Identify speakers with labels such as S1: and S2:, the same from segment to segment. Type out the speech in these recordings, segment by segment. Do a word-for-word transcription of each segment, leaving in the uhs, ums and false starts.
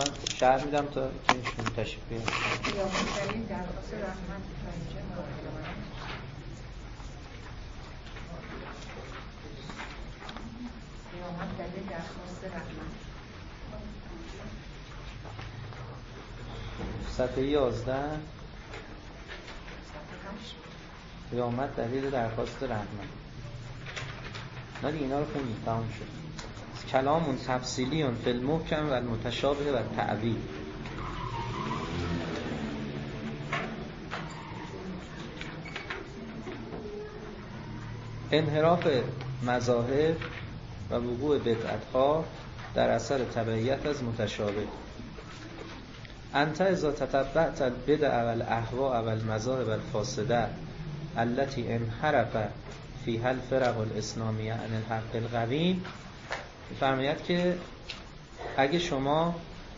S1: من شرح میدم تا اینشون تشریف بیارم.
S2: یا مشترین درخواست رحمت اینجا قیامت دلیل درخواست رحمت.
S1: صفحه یازده قیامت دلیل درخواست رحمت. نه دیگه اینا رو خوندیم، تمام شد. کلامون تفصیلیون فی المحکم و المتشابه و تعویل. انحراف مذاهب و وقوع بدعت‌ها در اثر تبعیت از متشابه. انت اذا تتبعت البدع والاهواء والمذاهب الفاسده التي انحرف فيها الفرق الاسلامیه عن الحق القویم، فرماید که اگه شما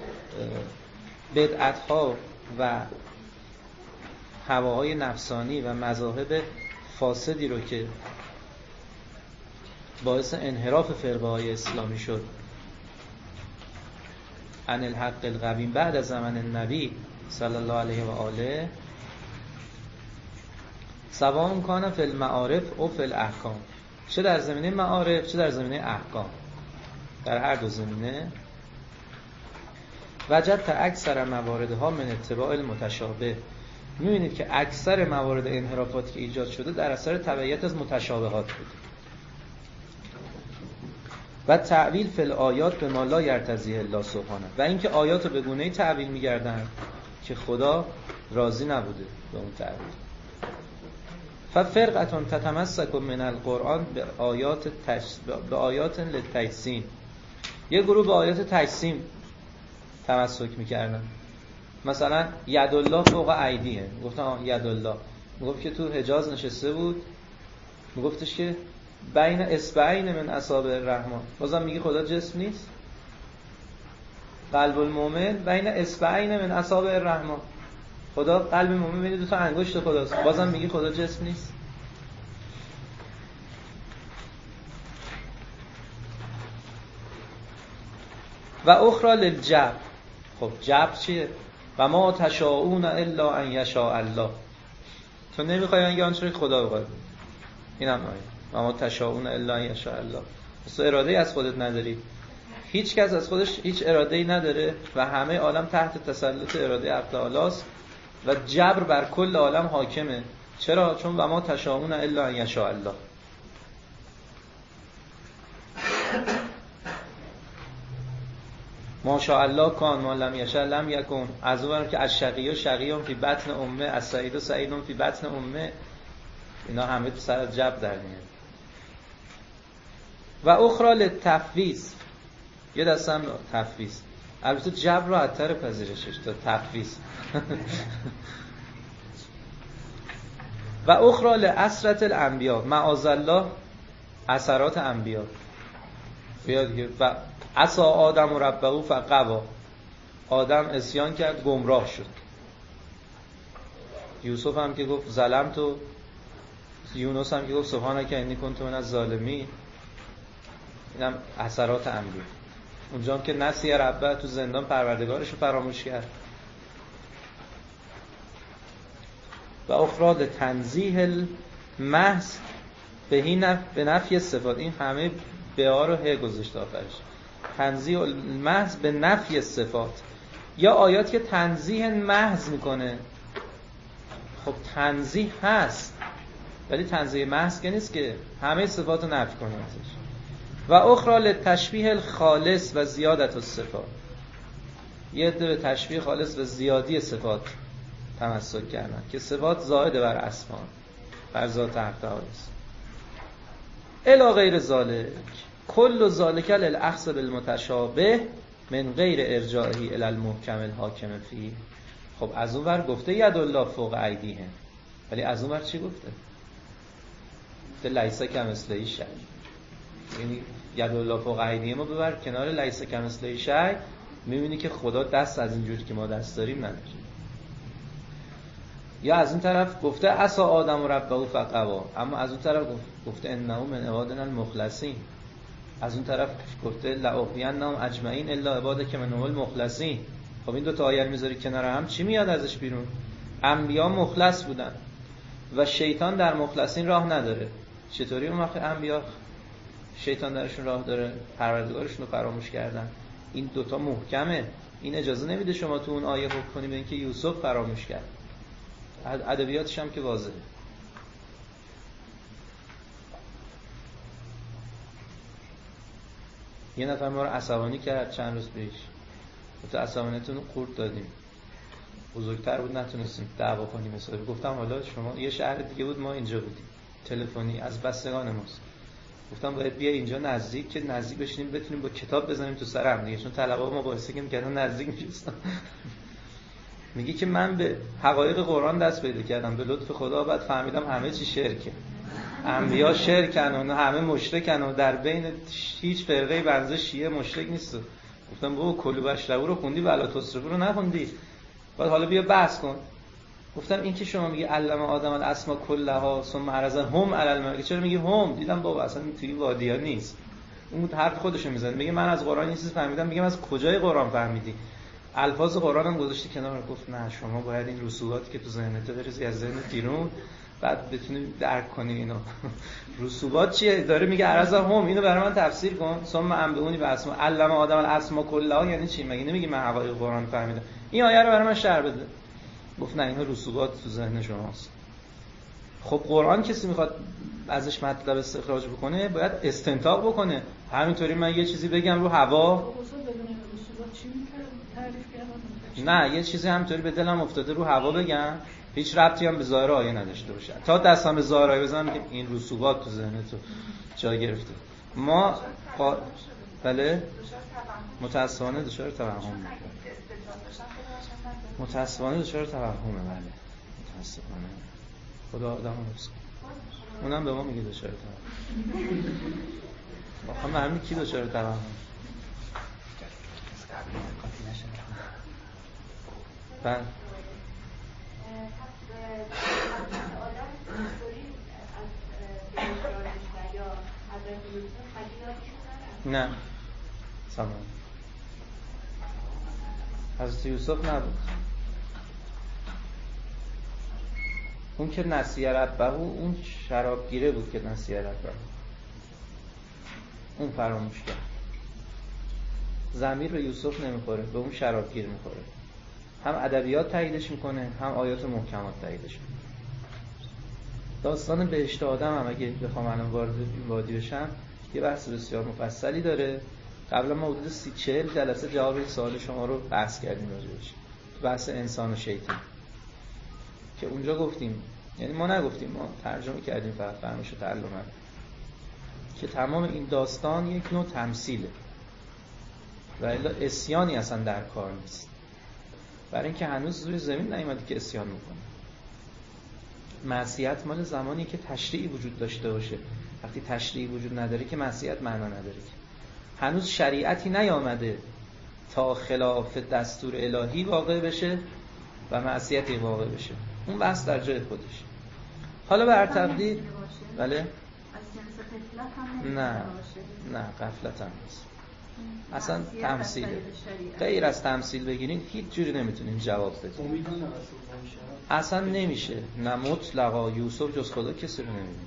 S1: بدعت‌ها و هواهای نفسانی و مذاهب فاسدی رو که باعث انحراف فرقه‌های اسلامی شد عن الحق القویم بعد از زمان نبی صلی الله علیه و آله، سواء کان فی المعارف او فی الاحکام، چه در زمینه معارف چه در زمینه احکام، در هر دو زمینه، وجدت اکثر مواردها من اتباع المتشابه، می‌بینید که اکثر موارد انحرافاتی که ایجاد شده در اثر تبعیت از متشابهات بود. و تعویل فی الآیات به ما لا یرتضیه الله سبحانه، و اینکه آیات رو به گونه‌ای تعویل می‌گردن که خدا راضی نبوده به اون تعویل. ففرقة تتمسک من القرآن به آیات تش... به آیات للتجسیم، یه گروه به آیات تجسیم تمسک می‌کردن. مثلا ید الله فوق ایدیه، گفتن ید الله، میگفت که تو حجاز نشسته بود، میگفتش که بین اصبعین من اصابع الرحمن، بازم میگه خدا جسم نیست. قلب المؤمن بین اصبعین من اصابع الرحمن، خدا قلب مومن بین دو تا انگشت خداست، بازم میگه خدا جسم نیست. و اخرى للجبر، خب جبر چیه؟ و ما تشاءون الا ان یشاء الله، تو نمیخوای اینکه آنچه خدا بخواد. اینم آیه و ما تشاءون الا ان یشاء الله، تو اراده‌ای از خودت نداری، هیچ کس از خودش هیچ اراده‌ای نداره و همه عالم تحت تسلط اراده حق تعالی است و جبر بر کل عالم حاکمه. چرا؟ چون و ما تشاءون الا ان یشاء الله. ما شاء الله کان ما لم یشاء لم یکن. از اون که از شقی و شقیون فی بطن امه، از سعید و سعیدون فی بطن امه، اینا همه تو سر جبر در میاد. و اخرى للتفویض، یه دستم تفویض، البته جبر رو حدتر پذیرشش تا تفویض. و اخرى لعثرة الانبیاء، معاذ الله اثرات انبیا. بیاد که و عصى آدم ربه فغوی، آدم عصیان کرد گمراه شد. یوسف هم که گفت ظلمت، و یونس هم که گفت سبحانک انی کنت من الظالمین. اینم اثرات انبیا. اونجا هم که نسی ربه، تو زندان پروردگارش رو فراموش کرد. و اخرى تنزیه المحض به نف... به نفی صفات، این همه به ها رو ه گذاشته آخرش. تنزیه المحض به نفی صفات، یا آیات که تنزیه محض میکنه. خب تنزیه هست ولی تنزیه محض که نیست که همه صفات رو نفی کنه ازش. و اخرى للتشبیه الخالص و زیادت الصفات، یه در تشبیه خالص و زیادی صفات تمسک کردن که صفات زائد بر اسما، بر ذات حق تعالی است. الی غیر ذالک کل ذالک للاخذ بالمتشابه من غیر ارجاعه الی المحکم الحاکم فیه. خب از اون ور گفته ید الله فوق ایدیهم، ولی از اون ور چی گفته؟ گفته لیس کمثله شیء. یعنی ید الله فوق ایدیهم رو ببر کنار لیس کمثله شیء، می‌بینی که خدا دست از اینجوری که ما دست داریم نداره. یا از اون طرف گفته عصى آدم ربه فغوی، اما از اون طرف گفته انه من عبادنا المخلصین. از اون طرف گفته لأغوینهم اجمعین الا عبادک منهم المخلصین. خب این دو تا آیه میذاری کنار هم، چی میاد ازش بیرون؟ انبیا مخلص بودن و شیطان در مخلصین راه نداره. چطوری اون وقت انبیا شیطان درشون راه داره؟ پروردگارشون رو فراموش کردن. این دوتا محکمه، این اجازه نمیده شما تو اون آیه حکم کنی به اینکه یوسف فراموش کرد. ادبیاتش هم که واضحه. یه نفر ما رو عصبانی کرد چند روز پیش، تو عصبانیتون رو قورت دادیم، بزرگتر بود نتونستیم دعوا کنیم حسابی. گفتم حالا شما یه شهر دیگه بود، ما اینجا بودیم، تلفنی از بستگان ماست. گفتم باید بیا اینجا نزدیک که نزدیک بشینیم بتونیم با کتاب بزنیم تو سر هم دیگه، چون طلبه‌ها ما باعث که کردن نزدیک میشستن. میگه که من به حقایق قرآن دست پیدا کردم به لطف خدا، بعد فهمیدم همه چی شرکه، انبیا شرکن و همه مشرکن و در بین هیچ فرقه‌ای بنز شیعه مشرک نیست. گفتم بابا کلو بشربو رو خوندی ولا تصرفو رو نخوندی؟ بعد حالا بیا بحث کن. گفتم این که شما میگی علم آدم الاسما کلها ثم عرضهم علی الملائکه، چرا میگی هم؟ دیدم بابا اصلا توی وادیا نیست. اون حرف خودشو میزنه، میگه من از قرآن این چیز فهمیدم. میگم از کجای قرآن فهمیدی؟ الفاظ قرآن هم گذاشتی کنار. گفت نه شما باید این رسوباتی که تو ذهنت بریزی از ذهنت بیرون، بعد بتونی درک کنی اینو. رسوبات چیه؟ داره میگه عرضهم، اینو برای من تفسیر کن. ثم انبئونی باسما علم آدم الاسما کلها یعنی چی؟ مگه نمیگی من حقایق قرآن فهمیدم؟ این آیه رو برای من شرح بده. گفت نه اینا رسوبات تو ذهن شماست. خب قرآن کسی میخواد ازش مطلب استخراج بکنه باید استنتاق بکنه. همینطوری من یه چیزی بگم رو هوا، نه یه چیزی همینطوری به دلم افتاده رو هوا بگم، هیچ ربطی هم به ظاهر آیه نداشته باشه، تا دستم به ظاهر آیه بزنم میگم این رسوبات تو ذهن تو جا گرفته. ما قا... بله متاسفانه دچار توهم متاسفانه دچار توهمه. بله متاسفانه خدا آدمو حفظ کنه. اونم به ما میگه دچار توهم. واقعا معلومه کی دچار توهم. بله نه سلام حضرت یوسف نبود. اون که نسیه ربه، اون شرابگیره بود که نسیه ربه، اون فراموش کرد. ضمیر به یوسف نمیخوره، به اون شرابگیر میخوره. هم ادبیات تاییدش میکنه، هم آیات محکمات تاییدش میکنه. داستان بهشت آدم هم اگه بخوام الان وارد این وادی بشم یه بحث بسیار مفصلی داره. قبلا ما حدود سی چهل جلسه جواب این سوال شما رو بحث کردیم راجعش، تو بحث انسان و شیطان، که اونجا گفتیم، یعنی ما نگفتیم، ما ترجمه کردیم فقط فهمش و تعلمه، که تمام این داستان یک نوع تمثیله و الا عصیانی اصلا در کار نیست، برای اینکه هنوز روی زمین نیومده که عصیان میکنه. معصیت مال زمانی که تشریعی وجود داشته باشه. وقتی تشریعی وجود نداره که معصیت معنا نداره. هنوز شریعتی نیامده تا خلاف دستور الهی واقع بشه و معصیتی واقع بشه. اون بحث در جای خودش. حالا به هر تقدیر بله نه نه غفلت هم نیست، اصلا تمثیله. غیر از تمثیل بگیرین هیچ جوری نمیتونین جواب بدین، اصلا نمیشه. نه مطلقا یوسف جز خدا کسی رو نمیبینه.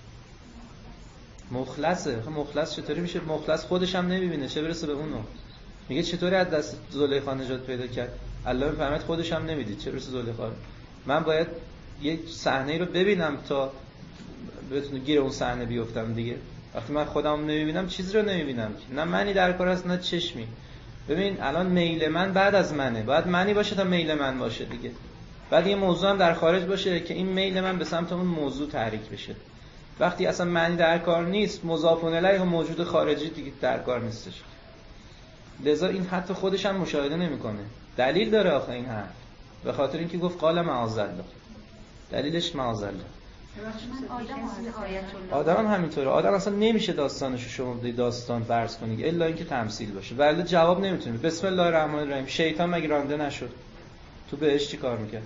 S1: مخلصه. مخلص چطوری میشه؟ مخلص خودش هم نمیبینه، چه برسه به اونو. میگه چطوری از دست زلیخا نجات پیدا کرد؟ الله میفهمد خودش هم نمیدید، چه برسه زلیخا. من باید یک صحنه رو ببینم تا بتونم گیر اون صحنه بیفتم دیگه. وقتی من خودم نمیبینم چیزی رو نمیبینم، نه منی در کار است نه چشمی. ببین الان میل من بعد از منه، باید منی باشه تا میل من باشه دیگه. بعد یه موضوع هم در خارج باشه که این میل من به سمت اون موضوع تحریک بشه. وقتی اصلا معنی در کار نیست، مضاف الیه و موجود خارجی دیگه در کار نیستش. لذا این حتی خودش هم مشاهده نمیکنه. دلیل داره آخه این حرف، به خاطر اینکه گفت قال معاذالله، دلیلش معاذالله. آدم هم همینطوره. آدم اصلا نمیشه داستانشو شما بدید داستان فرض کنید الا اینکه تمثیل باشه، ولی جواب نمیتونه. بسم الله الرحمن الرحیم. شیطان مگه رانده نشد؟ تو بهش چی کار میکرد؟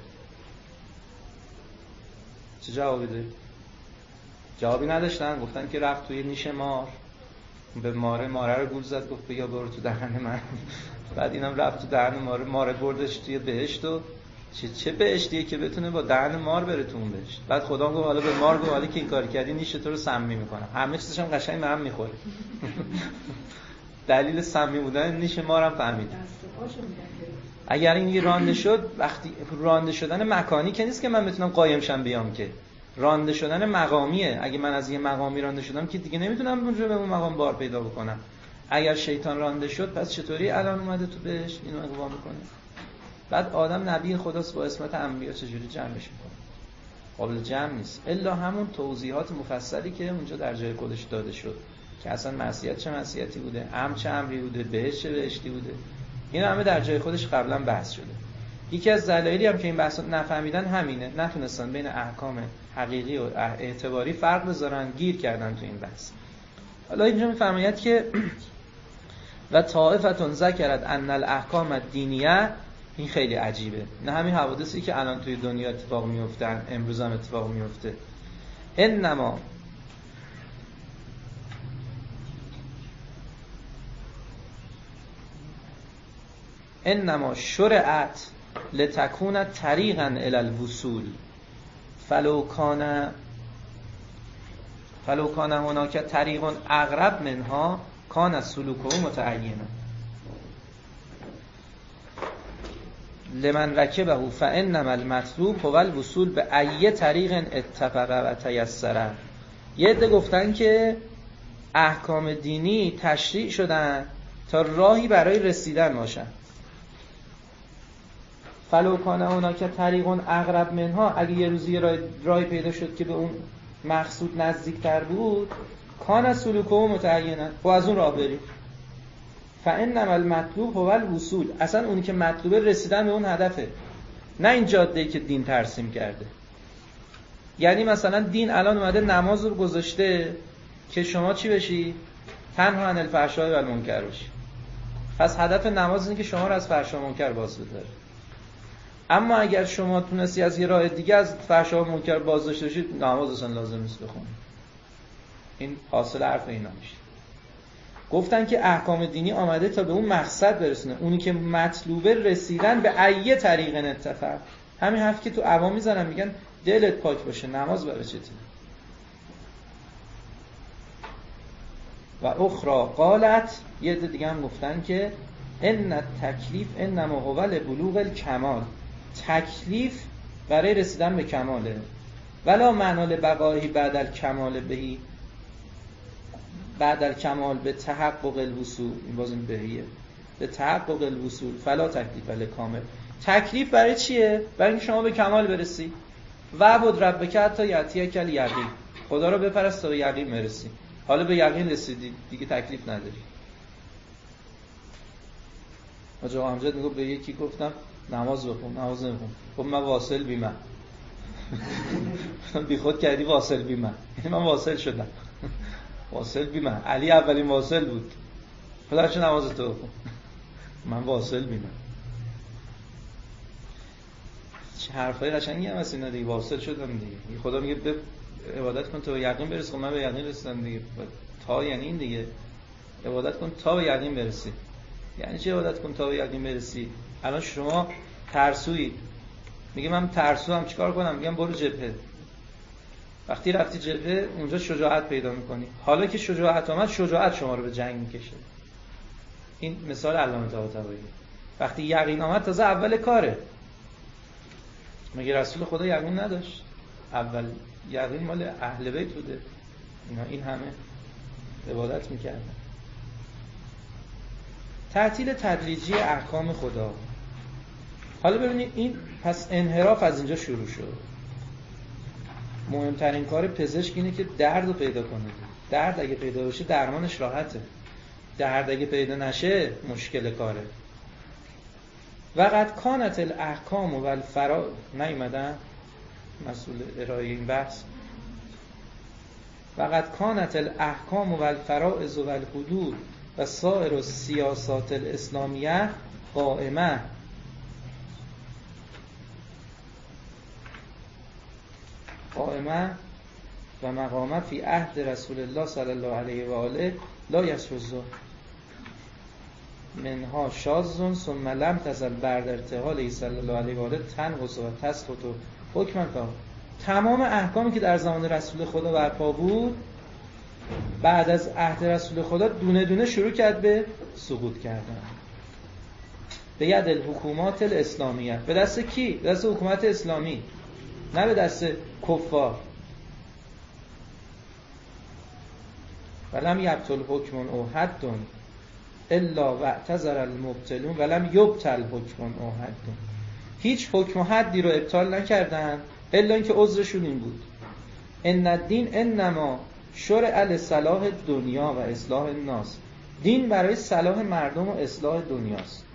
S1: چه جوابی داری؟ جوابی نداشتن، گفتن که رفت توی نیش مار به ماره ماره رو گول زد، گفت بیا برو تو دهن من. بعد اینم رفت تو دهن ماره، ماره بردش توی بهشت. و چه چه بهشتیه که بتونه با دهن مار بره تو اون بهشت. بعد خدا گفت حالا به مار گفت حالا که این کار کردی نیش تو رو سمی میکنم. همه چیزش هم قشنگ به هم میخوره. دلیل سمی بودن نیش مارم فهمید. اگر این رانده شد، وقتی رانده شدن مکانی که نیست که من بتونم قایم شم بیام، که رانده شدن مقامیه. اگه من از یه مقامی رانده شدم که دیگه نمیتونم اونجا به اون مقام بار پیدا بکنم. اگر شیطان رانده شد، پس چطوری الان اومده تو بهش اینو اقوا میکنه؟ بعد آدم نبی خداست با اسمت انبیا، چجوری جمعش میکنه؟ قابل جمع نیست الا همون توضیحات مفصلی که اونجا در جای خودش داده شد که اصلا معصیت چه معصیتی بوده، امر چه امری بوده، بهشت چه بهشتی بوده. اینا همه در جای خودش قبلا بحث شده. یکی از دلایلی هم که این بحثا نفهمیدن همینه، نتونستن بین احکام حقیقی و اعتباری فرق بذارن، گیر کردن تو این بحث. حالا اینجا میفرماید که و طائفتون ذکرت ان الاحکام الدینیه، این خیلی عجیبه. نه همین حوادثی که الان توی دنیا اتفاق میفتن، امروز هم اتفاق میفته. انما انما شرعت لتکون طریقا الی الوصول فلو کان فلو کان هناک طریق اقرب منها کان سلوکه متعینا لمن رکبه فانما المطلوب هو الوصول به ای طریق اتفق و تیسر. یه عده گفتن که احکام دینی تشریع شدن تا راهی برای رسیدن باشن. فلو کان هناک طریق اقرب منها، اگه یه روزی راه راهی پیدا شد که به اون مقصود نزدیکتر بود، کان سلوکه متعینا، خب از اون راه بریم. فانما المطلوب هو الوصول، اصلا اونی که مطلوبه رسیدن به اون هدفه، نه این جاده‌ای که دین ترسیم کرده. یعنی مثلا دین الان اومده نماز رو گذاشته که شما چی بشی؟ تنها عن الفحشاء و المنکر بشی. پس هدف نماز اینه که شما رو از فحشا و منکر باز بداره. اما اگر شما تونستی از یه راه دیگه از فحشا و منکر باز داشته باشید، نماز اصلا لازم نیست بخونید. این حاصل حرف اینا میشه. گفتن که احکام دینی آمده تا به اون مقصد برسونه، اونی که مطلوبه رسیدن به ای طریق اتفاق. همین حرف که تو عوام میزنن، میگن دلت پاک باشه، نماز برای چته. و اخرى قالت، یه عده دیگه هم گفتن که ان التکلیف انما هو لبلوغ الکمال، تکلیف برای رسیدن به کماله. ولا معنی بقایی بعد الکمال بهی، بعد الکمال به تحقق الوصول، این باز این بهیه، به تحقق الوصول فلا تکلیف لکامل. تکلیف برای چیه؟ برای اینکه شما به کمال برسی. و عبد ربک حتی یأتیک الیقین، خدا رو بپرست تا به یقین برسی. حالا به یقین رسیدی دیگه تکلیف نداری. آقا امجد میگه به یکی گفتم نماز بخون، نماز نمیخون. خب من واصل بی من. بی خود کردی واصل بی من. یعنی من واصل شدم. واصل بی من. علی اولین واصل بود. خدا چه نماز تو بخون. من واصل بی من. چه حرفای قشنگی هم هست اینا دیگه. واصل شدم دیگه. خدا میگه به عبادت کن تا به یقین برسی. خب من به یقین رسیدم دیگه. تا یعنی این دیگه. عبادت کن تا به یقین برسی. یعنی چه عبادت کن تا به یقین برسی؟ الان شما ترسویی، میگه من ترسو هم چیکار کنم؟ میگم برو جبهه. وقتی رفتی جبهه اونجا شجاعت پیدا میکنی. حالا که شجاعت آمد، شجاعت شما رو به جنگ میکشه. این مثال علامه طباطبایی. وقتی یقین آمد تازه اول کاره. مگه رسول خدا یقین نداشت؟ اول یقین مال اهل بیت بوده. اینا این همه عبادت میکردن. تعطیل تدریجی احکام خدا. حالا ببینید این پس انحراف از اینجا شروع شد. مهمترین کار پزشک اینه که درد رو پیدا کنه. درد اگه پیدا بشه درمانش راحته. درد اگه پیدا نشه مشکل کاره. وقد کانت الاحکام و الفرا نیومدن مسئول ارائه این بحث. وقد کانت الاحکام و الفرائض و الحدود و سایر السیاسات الاسلامیه قائمه قائمه و مقامه فی عهد رسول الله صلی الله علیه و آله لا یسوزا منها شاذون ثم لم تزل بعد ارتحال صلی الله علیه و آله تنقص و تسقط حکما فهم. تمام احکامی که در زمان رسول خدا برپا بود بعد از عهد رسول خدا دونه دونه شروع کرد به سقوط کردن. به ید الحکومات الاسلامیه. به دست کی؟ به دست حکومت اسلامی، نه به دست کفار. ولم یبطل حکم او حد الا واعتذر المبطلون ولم یبطل حکم او حد. هیچ حکم و حدی رو ابطال نکردن الا اینکه عذرشون این بود. ان الدین انما شرع لصلاح دنیا و اصلاح الناس. دین برای صلاح مردم و اصلاح دنیاست.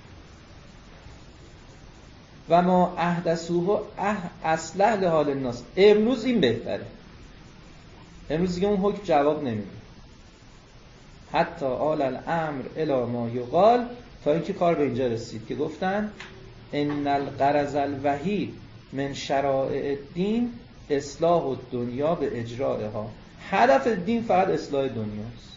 S1: و ما احدثوه اصلح لحال الناس. امروز این بهتره. امروز دیگه اون حکم جواب نمیده. حتی آل الامر الی ما یقال، تا اینکه کار به اینجا رسید که گفتن ان الغرض الوحید من شرائع الدین اصلاح الدنیا به اجرائها. هدف دین فقط اصلاح دنیاست.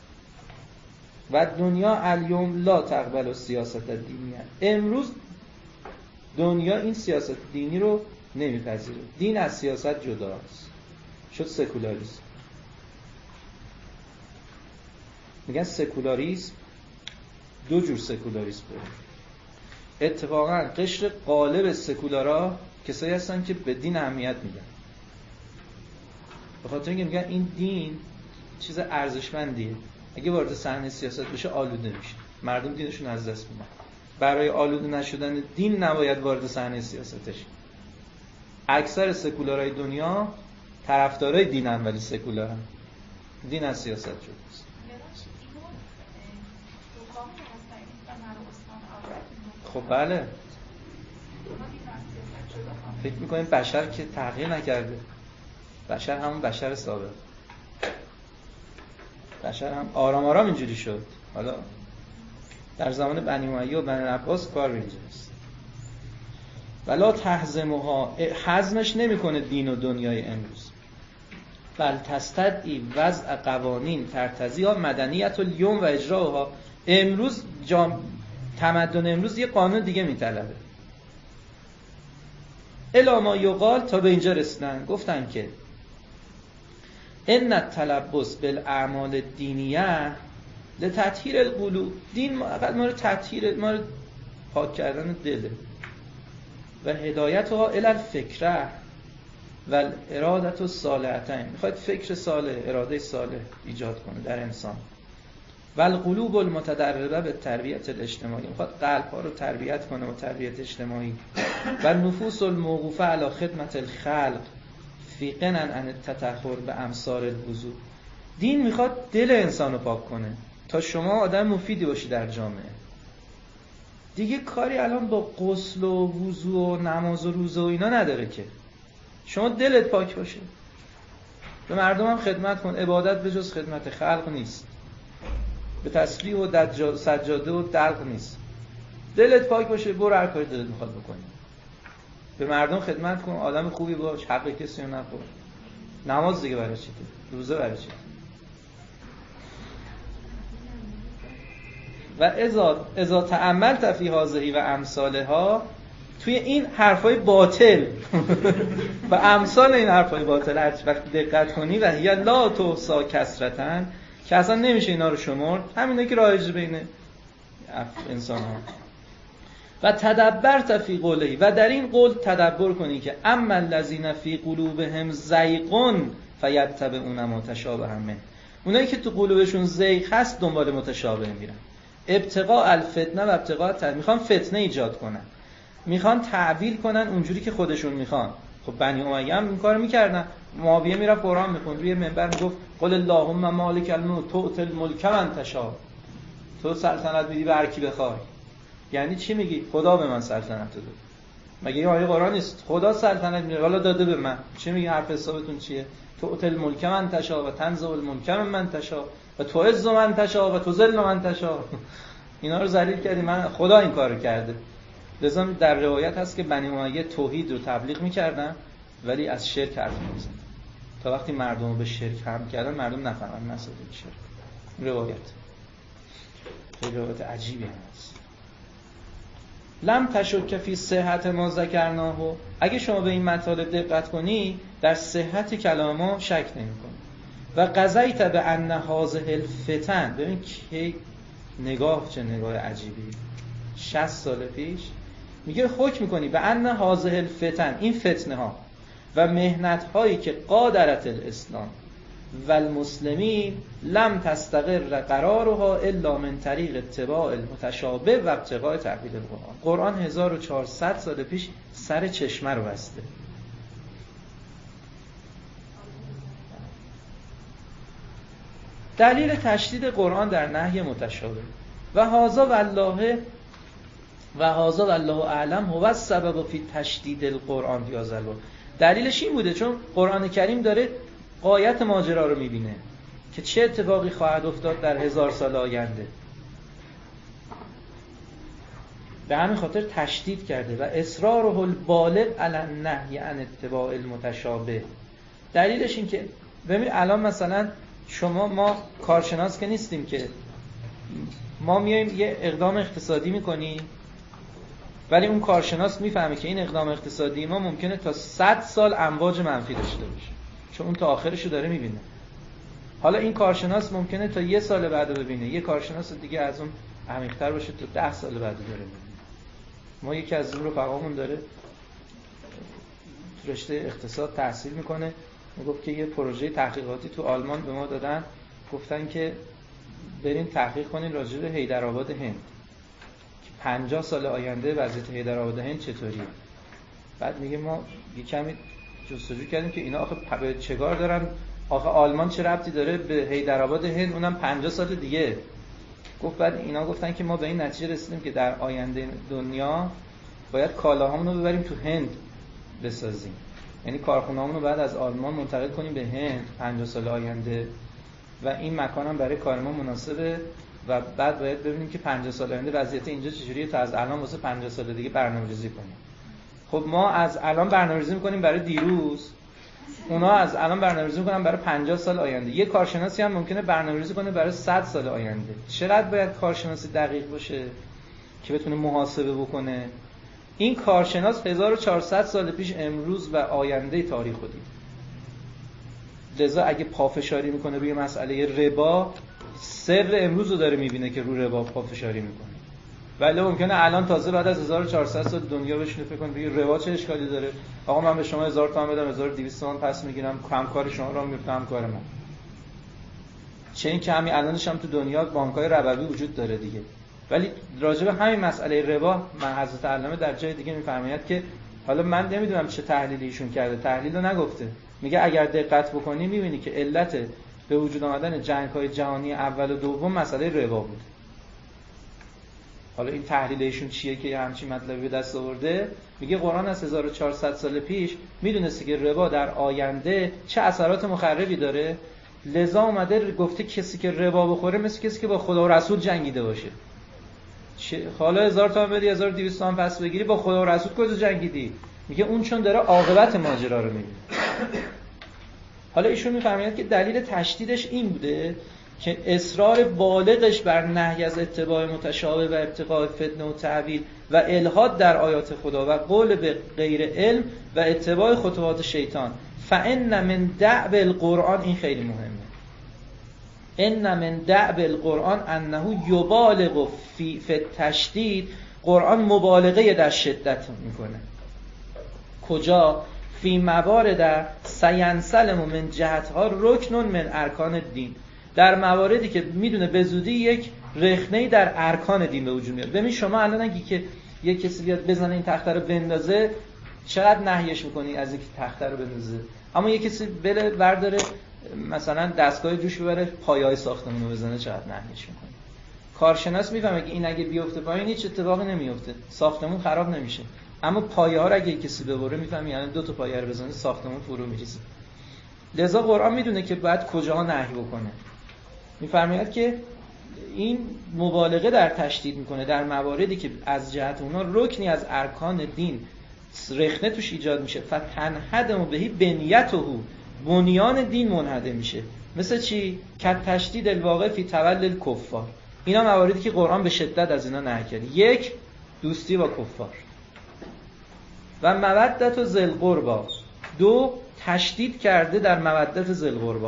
S1: و دنیا الیوم لا تقبل السیاست الدینیه. امروز دنیا این سیاست دینی رو نمیپذیره. دین از سیاست جداست. شد سکولاریسم. میگن سکولاریسم دو جور سکولاریسم داره. اتفاقا قشر غالب سکولارا کسایی هستن که به دین اهمیت میدن. به خاطر اینکه میگن این دین چیز ارزشمندیه. اگه وارد صحنه سیاست بشه آلوده میشه. مردم دینشون از دست میدن. برای آلوده نشدن دین نباید وارد صحنه سیاست بشه. اکثر سکولارای دنیا طرفدارای دینن ولی سکولارن. دین از سیاست جداست. خب بله. فکر میکنیم بشر که تغییر نکرده. بشر همون بشر سابق. بشر هم آرام آرام اینجوری شد. حالا در زمان بنی امیه و بنی عباس کار به اینجاست. ولا تهزمها، هضمش نمیکنه دین و دنیای امروز. بل تستدعی وضع قوانین ترتضی ها مدنیت الیوم و اجراها. امروز جام تمدن امروز یه قانون دیگه میطلبه. الا ما یقال، تا به اینجا رسیدن گفتن که ان التلبس بالاعمال الدینیه لتطهیر القلوب. دین فقط ما رو تطهیر، ما رو پاک کردن دله و هدایتها الی الفکره و الاراده الصالحتین. میخواد فکر صالح، اراده صالح ایجاد کنه در انسان. و القلوب المتدربه به تربیت الاجتماعی. میخواد قلب ها رو تربیت کنه و تربیت اجتماعی. و النفوس الموقوفه علی خدمت الخلق فی غنى عن التطهر به امصار الوضوء. دین میخواد دل انسان رو پاک کنه تا شما آدم مفیدی باشی در جامعه. دیگه کاری الان با غسل و وضو و نماز و روزه و اینا نداره که. شما دلت پاک باشه. به مردم هم خدمت کن. عبادت به جز خدمت خلق نیست. به تسبیح و سجاده و دلق نیست. دلت پاک باشه، برو هر کاری دلت میخواد بکنی. به مردم خدمت کن، آدم خوبی باش، حق کسی رو نخور. نماز دیگه برای چیه؟ روزه برای چیه؟ و اذا اذا تأملت فی هذه و امثالها، توی این حرفای باطل و امثال این حرفای باطل هر وقت دقت کنی و هی لا تحصا کثرتن، که اصلا نمیشه اینا رو شمرد، همینه که رایج بین انسان ها. و تدبرت فی قوله، و در این قول تدبر کنی که اما الذین فی قلوبهم زیغ فیتبعون ما تشابه منه. اونایی که تو قلوبشون زیغ هست دنبال متشابه میرن. ابتغاء الفتنه و ابتغاء التأویل، میخوان فتنه ایجاد کنن، میخوان تعویل کنن اونجوری که خودشون میخوان. خب بنی امیه هم این کارو میکردن. معاویه میرفت قرآن میخوند، روی منبر میگفت قل اللهم مالک الملک تؤتی الملک من تشاء. تو سلطنت میدی به هر کی بخوای. یعنی چی میگی؟ خدا به من سلطنت داده. مگه این آیه قرآن نیست؟ خدا سلطنت میده، حالا داده به من. چی میگی؟ حرف حسابتون چیه؟ تؤتی الملک من تشاء و تنزع الملک من تشاء و تعز من تشاء و تذل من تشاء. اینا رو ذلیل کردی، من خدا این کارو کرده. لذا در روایت هست که بنی امیه توحید رو تبلیغ میکردن ولی از شرک حرف نمیزدن. تا وقتی مردم رو به شرک حمل کردن مردم نفهمن مسئله شرک. روایت خیلی روایت عجیبی هست. لم تشک فی صحت ما ذکرناه، اگه شما به این مطالب دقت کنی در صحت کلام ما شک نمی‌کنی. و قضیت به ان هذه الفتن، ببین که نگاه چه نگاه عجیبی، شصت سال پیش میگه حکم می‌کنی به ان هذه الفتن، این فتنه ها و مهنت هایی که قادرت الاسلام و المسلمین لم تستقر قرارها الا من طریق اتباع المتشابه و ابتغاء تعبیل القرآن. قرآن هزار و چهارصد سال پیش سر چشمه رو بسته. دلیل تشدید قرآن در نهی متشابه و هذا والله و هذا والله اعلم هو السبب فی تشدید القرآن فی هذا الباب. دلیلش این بوده چون قرآن کریم داره غایت ماجرا رو میبینه که چه اتفاقی خواهد افتاد در هزار سال آینده، به همین خاطر تشدید کرده و اصراره البالغ علی النهی عن اتباع المتشابه. دلیلش این که ببین الان مثلا شما ما کارشناس که نیستیم که ما میایم یه اقدام اقتصادی میکنیم، ولی اون کارشناس میفهمه که این اقدام اقتصادی ما ممکنه تا صد سال امواج منفی داشته باشه، چون اون تا آخرشو داره میبینه. حالا این کارشناس ممکنه تا یه سال بعد ببینه، یه کارشناس دیگه از اون عمیق‌تر باشه تا ده سال بعد داره میبینه. ما یکی از اون رفقامون داره تو رشته اقتصاد تحصیل میکنه، میگفت که یه پروژه تحقیقاتی تو آلمان به ما دادن، گفتن که برین تحقیق کنین راجع به حیدرآباد هند که پنجاه سال آینده وضعیت حیدرآباد هند چطوریه. بعد میگه ما یه کمی جستجو کردیم که اینا آخه به چگار دارن، آخه آلمان چه ربطی داره به حیدرآباد هند، اونم پنجاه سال دیگه. گفت بعد اینا گفتن که ما به این نتیجه رسیدیم که در آینده دنیا باید کالاهامون رو ببریم تو هند بسازیم، یعنی کارخونه‌هامون رو بعد از آلمان منتقل کنیم به هند پنجاه سال آینده و این مکان هم برای کار ما مناسبه و بعد باید ببینیم که پنجاه سال آینده وضعیت اینجا چجوریه تا از الان واسه پنجاه سال دیگه برنامه‌ریزی کنیم. خب ما از الان برنامه‌ریزی می‌کنیم برای دیروز، اونا از الان برنامه‌ریزی می‌کنن برای پنجاه سال آینده. یه کارشناسی هم ممکنه برنامه‌ریزی کنه برای صد سال آینده. چقدر باید کارشناسی دقیق باشه که بتونه محاسبه بکنه؟ این کارشناس هزار و چهارصد سال پیش امروز و آینده تاریخ رو دید. لذا اگه پافشاری میکنه روی مسئله ربا، سر امروز رو داره میبینه که رو ربا پافشاری میکنه. ولی ممکنه الان تازه بعد از هزار و چهارصد سال دنیا بشینه فکر کنه بگه ربا چه اشکالی داره؟ آقا من به شما هزار تومان بدم، هزار و دویست تومان پس میگیرم، همکار شما رو میفتم کار من. چه این که همین الانش هم تو دنیا بانک‌های ربوی وجود داره دیگه. ولی راجع به همین مسئله ربا من حضرت علامه در جای دیگه میفرماید که حالا من نمیدونم چه تحلیلی ایشون کرده، تحلیل رو نگفته، میگه اگر دقت بکنی میبینی که علت به وجود آمدن جنگ‌های جهانی اول و دوم مسئله ربا بود. حالا این تحلیل ایشون چیه که همچین مطلبی به دست آورده؟ میگه قرآن از هزار و چهارصد سال پیش میدونسته که ربا در آینده چه اثرات مخربی داره، لذا اومده گفته کسی که ربا بخوره مثل کسی که با خدا و رسول جنگیده باشه. حالا هزار تومان بدی، هزار و دویست تومان پس بگیری، با خدا و رسول کجا جنگیدی؟ میگه اون چون داره عاقبت ماجرا رو میبینه. حالا ایشون میفرماید که دلیل تشدیدش این بوده که اصرار بالغش بر نهی از اتباع متشابه و ابتغاء فتنه و تعویل و الحاد در آیات خدا و قول به غیر علم و اتباع خطوات شیطان. فان من دعب القرآن، این خیلی مهمه، ان من دعب القرآن انه یبالغ فی فی التشدید، قرآن مبالغه در شدت میکنه. کجا؟ فی موارد سینسلم من جهتها رکن من ارکان الدین، در مواردی که میدونه به زودی یک رخنه‌ای در ارکان دین به وجود میاد. ببین شما الان اگه که یک کسی بیاد بزنه این تخته رو بندازه، چقدر نهیش میکنی از اینکه تخته رو بندازه؟ اما یک کسی بله برداره مثلا دستگاه جوش ببره پایه‌های ساختمون رو بزنه، چقدر نهیش میکنی؟ کارشناس میفهمه که این اگه بیفته پایین هیچ اتفاقی نمیفته، ساختمون خراب نمیشه، اما پایه ها رو اگه کسی ببره میفهمی یعنی دو تا پایه رو بزنه ساختمون فرو میریزه. لذا قرآن میدونه که باید کجاها نهی بکنه. میفرماید که این مبالغه در تشدید میکنه در مواردی که از جهت اونها رکنی از ارکان دین رخنه توش ایجاد میشه. فتنهدم بهی بنیته، بنیان دین منهدم میشه. مثل چی؟ کت تشدید الواقع فی تولل الکفار. اینا مواردی که قرآن به شدت از اینا نهی کرد. یک، دوستی با کفار و مودت و ذی القربی. دو، تشدید کرده در مودت ذی القربی،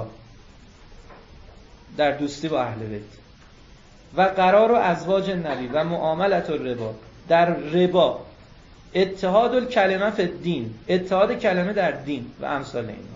S1: در دوستی با اهل بیت. و قرار و ازواج نبی و معاملت الربا، در ربا، اتحاد الکلمه فی الدین، اتحاد کلمه در دین و امثال اینا.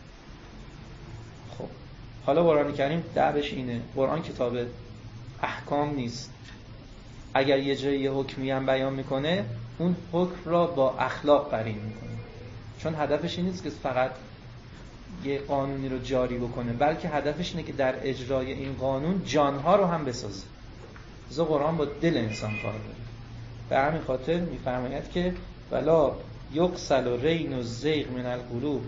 S1: خب حالا قرآن کریم دعوش اینه، قرآن کتاب احکام نیست. اگر یه جایی یه حکمی هم بیان میکنه، اون حکم را با اخلاق قرین میکنه، چون هدفش این نیست که فقط یه قانونی رو جاری بکنه، بلکه هدفش اینه که در اجرای این قانون جانها رو هم بسازه. از قرآن با دل انسان کار داره. به همین خاطر میفرماید که ولا یقسل رین الزیغ من القلوب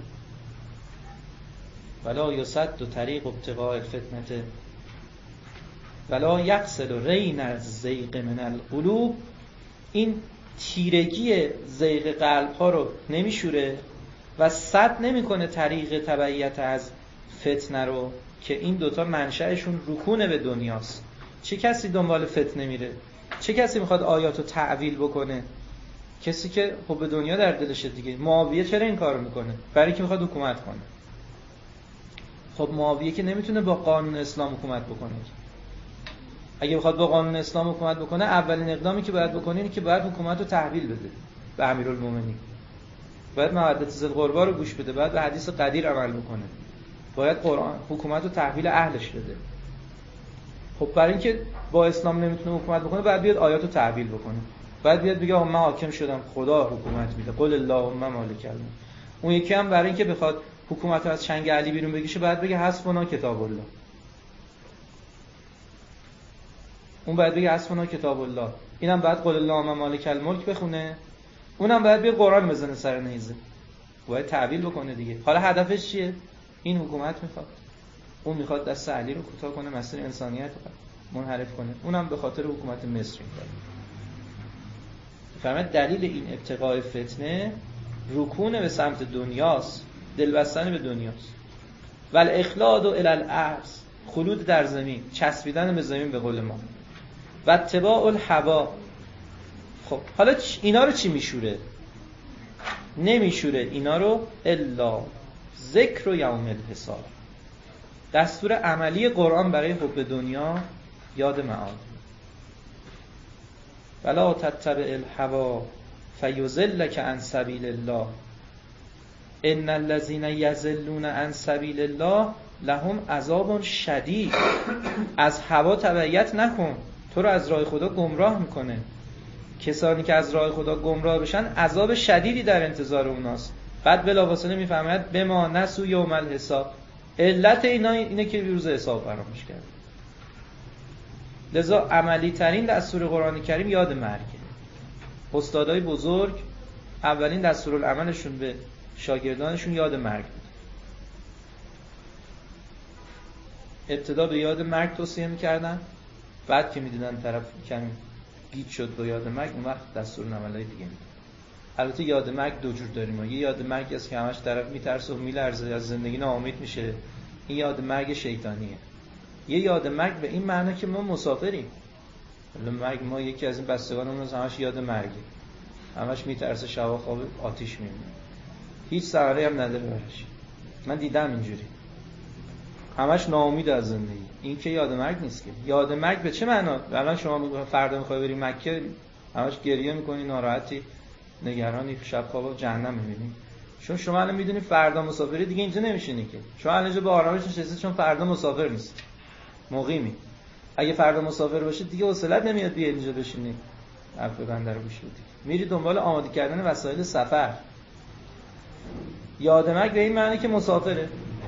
S1: ولا یصد طریق ابتغاء الفتنه ولا یقسل رین الزیغ من القلوب. این تیرگی زیغ قلب ها رو نمیشوره و سد نمیکنه طریق تبعیت از فتنه رو، که این دوتا منشأشون رکون به دنیاست. چه کسی دنبال فتنه میره؟ چه کسی میخواد آیاتو تعویل بکنه؟ کسی که حب دنیا در دلشه دیگه. معاویه چرا این کارو میکنه؟ برای اینکه میخواد حکومت کنه. خب معاویه که نمیتونه با قانون اسلام حکومت بکنه. اگه بخواد با قانون اسلام حکومت بکنه، اولین اقدامی که باید بکنه اینه که باید حکومت رو تحویل بده به امیرالمومنین. باید مودت ذی القربی رو گوش بده، باید به حدیث قدیر عمل بکنه، باید قرآن حکومت رو تحویل اهلش بده. خب برای اینکه با اسلام نمیتونه حکومت بکنه، باید بیاد آیاتو تعویل بکنه، باید بیاد بگه من حاکم شدم، خدا حکومت میده، قل اللهم مالک الملک. اون یکی هم برای اینکه بخواد حکومت رو از چنگ علی بیرون بکشه، باید بگه حسبنا کتاب الله. اون باید بگه حسبنا کتاب الله. اینم باید قل اللهم مالک الملک بخونه، اونم باید بیاد قرآن بزنه سر نیزه، باید تعویل بکنه دیگه. حالا هدفش چیه؟ این حکومت میخواد، اون میخواد دست علی رو کوتاه کنه، مسیر انسانیت رو منحرف کنه. اونم به خاطر حکومت مصر میخواد. فهمید دلیل این ابتغاء فتنه رکون به سمت دنیاست، دلبستن به دنیاست. ول اخلاد الی الارض، خلود در زمین، چسبیدن به زمین به قول ما. و اتباع الهوا. خب حالا اینا رو چی میشوره؟ نمیشوره اینا رو الا ذکر و یوم الحساب. دستور عملی قرآن برای حب دنیا یاد معاد. ولا تتبع الهوا فیضلک عن سبیل الله ان الذين یضلون عن سبیل الله لهم عذاب شدید. از هوا تبعیت نکن، تو رو از راه خدا گمراه میکنه. کسانی که از راه خدا گمراه بشن عذاب شدیدی در انتظار اوناست. بعد بلافاصله میفهمد بما نسوا یوم الحساب، علت اینا اینه که روز حساب فراموش کرد. لذا عملی ترین دستور قرآن کریم یاد مرگه. استادای بزرگ اولین دستورالعملشون به شاگردانشون یاد مرگ بود. ابتدا به یاد مرگ توصیه میکردن، بعد که میدیدن طرف کمی گیج شد با یاد مرگ، اون وقت دستورالعملای دیگه میدن. البته یاد مرگ دو جور داریم. ما یه یاد مرگ است که همش طرف میترسه و میلرزه، از زندگی ناامید میشه، این یاد مرگ شیطانیه. یه یاد مرگ به این معنی که ما مسافریم. مرگ ما یکی از این بستگانمون همش یاد مرگه، همش میترسه، شب خواب آتیش میمونه، هیچ ثمره هم نداره براش. من دیدم اینجوری، همش ناامید از زندگی. این که یاد مرگ نیست. که یاد مرگ به چه معنا؟ الان شما فردا میخوای بری مکه، همش گریه میکنی، ناراحتی، نگرانی، شب خواب جهنم میبینی. چون شما الان میدونی فردا مسافری، دیگه اینجا نمیشینی که. شما الان اینجا به آرامش نشستی چون فردا مسافر نیست، مقیمی. اگه فردا مسافر باشید دیگه حوصله‌ات نمیاد بیای اینجا بشینی حرف بنده رو گوش بدی، میری دنبال آماده کردن وسایل سفر. یاد مرگ به این معنی که مسافره.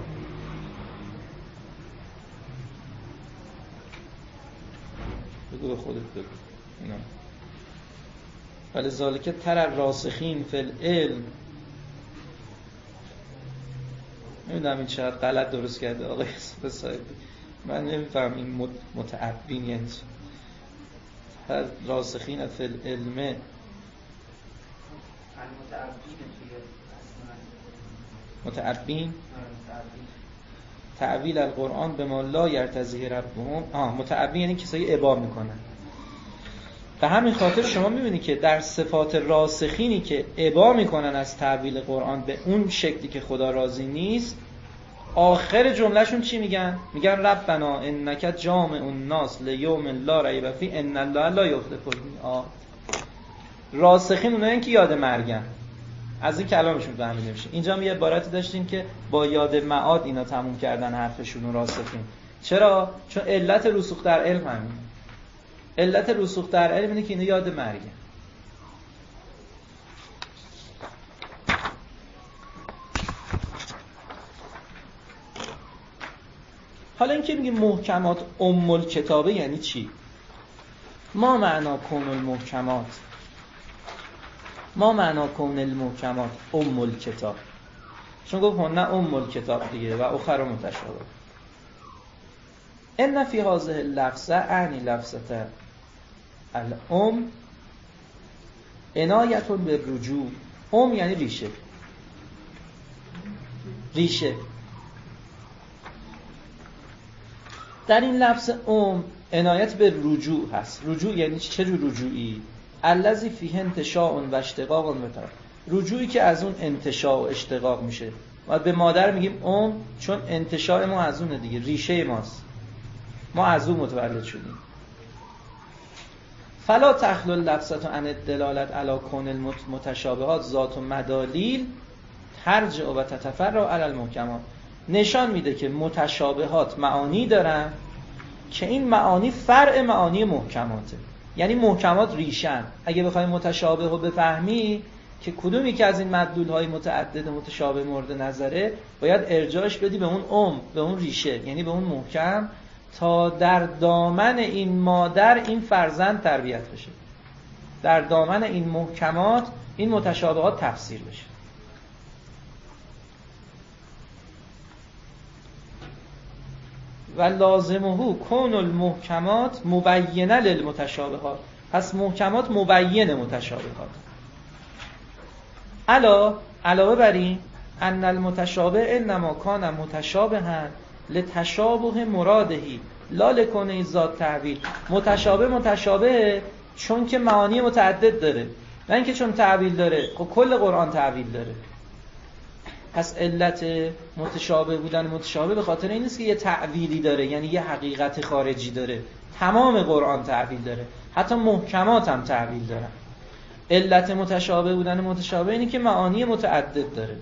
S1: بگو به خودت بگو اینا. ولی ذالک تر الراسخین فی العلم. نمیدونم این چقدر غلط درست کرده آقای صاحب، من نمیفهم این متعبین یعنی چی. هر راسخین فی العلم، متعبین تعویل القرآن به ما لا یرتضیه ربهم. آه متعوی یعنی کسایی ابا میکنن. به همین خاطر شما میبینی که در صفات راسخینی که ابا میکنن از تعویل قرآن به اون شکلی که خدا راضی نیست، آخر جملهشون چی میگن؟ میگن ربنا انک جامع الناس لیوم لا ریب فیه ان الله لا یخلف المیعاد. راسخین اونایی که یاد مرگن. از این کلامشون فهمیده میشه. اینجا هم یه عبارتی داشتیم که با یاد معاد اینا تموم کردن حرفشون رو راسخین. چرا؟ چون علت رسوخ در علم همین. علت رسوخ در علم اینه که اینا یاد مرگن. حالا اینکه میگه محکمات ام الکتابه یعنی چی؟ ما معنا کون المحکمات ما معنا کون المحکمات ام الکتاب. چون گفت هن ام الکتاب دیگه و اخر متشابه. ان فی هذه اللفظه اعنی لفظه الام عنایت بالرجوع. ام یعنی ریشه. ریشه در این لفظ ام عنایت به رجوع هست. رجوع یعنی چه جور رجوعی؟ الذی فیه انتشاء و اشتقاق و متر. رجوعی که از اون انتشاء و اشتقاق میشه. ما به مادر میگیم ام چون انتشاء ما از اونه دیگه، ریشه ماست. ما از اون متولد شدیم. فلا تخلو اللفظه عن الدلالت علی کون المتشابهات ذات و مدالیل ترجع و تتفرع علی المحکمات. نشان میده که متشابهات معانی دارن که این معانی فرع معانی محکماته. یعنی محکمات ریشن. اگه بخوای متشابه رو بفهمی که کدومی که از این مدلول‌های متعدد متشابه مورد نظره، باید ارجاعش بدی به اون ام، به اون ریشه، یعنی به اون محکم، تا در دامن این مادر این فرزند تربیت بشه. در دامن این محکمات این متشابهات تفسیر بشه. و لازمه کون المحکمات مبینه للمتشابهات. پس محکمات مبین متشابهات. علا علاوه بر این ان المتشابه انما کان متشابها لتشابه مرادهی لا لکونه ذات تعویل. متشابه متشابه چون که معانی متعدد داره، نه اینکه چون تعویل داره. خب کل قرآن تعویل داره. پس علت متشابه بودن متشابه به خاطر این نیست که یه تعویلی داره، یعنی یه حقیقت خارجی داره. تمام قرآن تعویل داره، حتی محکمات هم تعویل دارن. علت متشابه بودن متشابه اینه که معانی متعدد داره.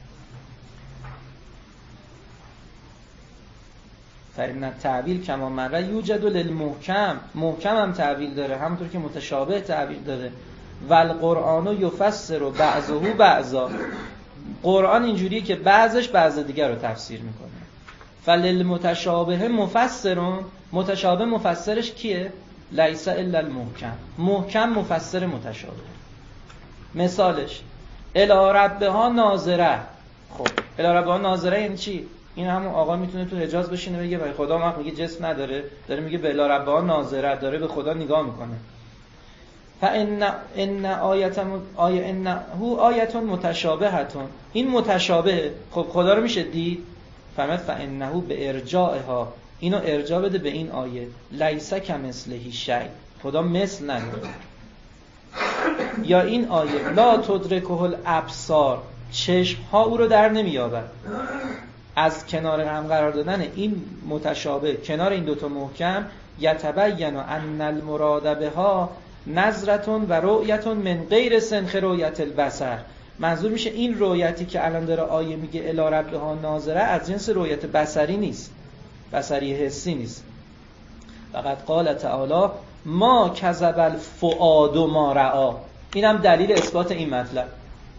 S1: فإن التعویل کما مر یوجد للمحکم. محکم هم تعویل داره همونطور که متشابه تعویل داره. والقرآن یفسر بعضه بعضا. قرآن اینجوریه که بعضش بعض دیگر رو تفسیر میکنه. فللمتشابه مفسرون. متشابه مفسرش کیه؟ لیس الا المحکم. محکم مفسر متشابه. مثالش الی ربها ناظره. خب الی ربها ناظره یعنی چی؟ این همون آقا میتونه تو حجاز بشینه بگه برای خدا ما میگه جسم نداره، داره میگه به الی ربها ناظره، داره به خدا نگاه میکنه. فان ان آیه آیه انه آیه متشابهتون. این متشابه. خب خدا رو میشه دید؟ فهمت فانه به ارجاعها. اینو ارجاع بده به این آیه. لیس کمثله شیء. خدا مثل نداره. یا این آیه لا تدرکه الابصار. چشم ها او رو در نمییابد. از کنار هم قرار دادن این متشابه کنار این دوتا محکم یتبین ان المراد بها نظرتون و رؤیتون من غیر سنخ رؤیت البصر. منظور میشه این رؤیتی که الان داره آیه میگه الی ربها ناظره از جنس رؤیت بصری نیست، بصری حسی نیست. فقط قال تعالی ما کذب الفؤاد ما رأى. اینم دلیل اثبات این مطلب.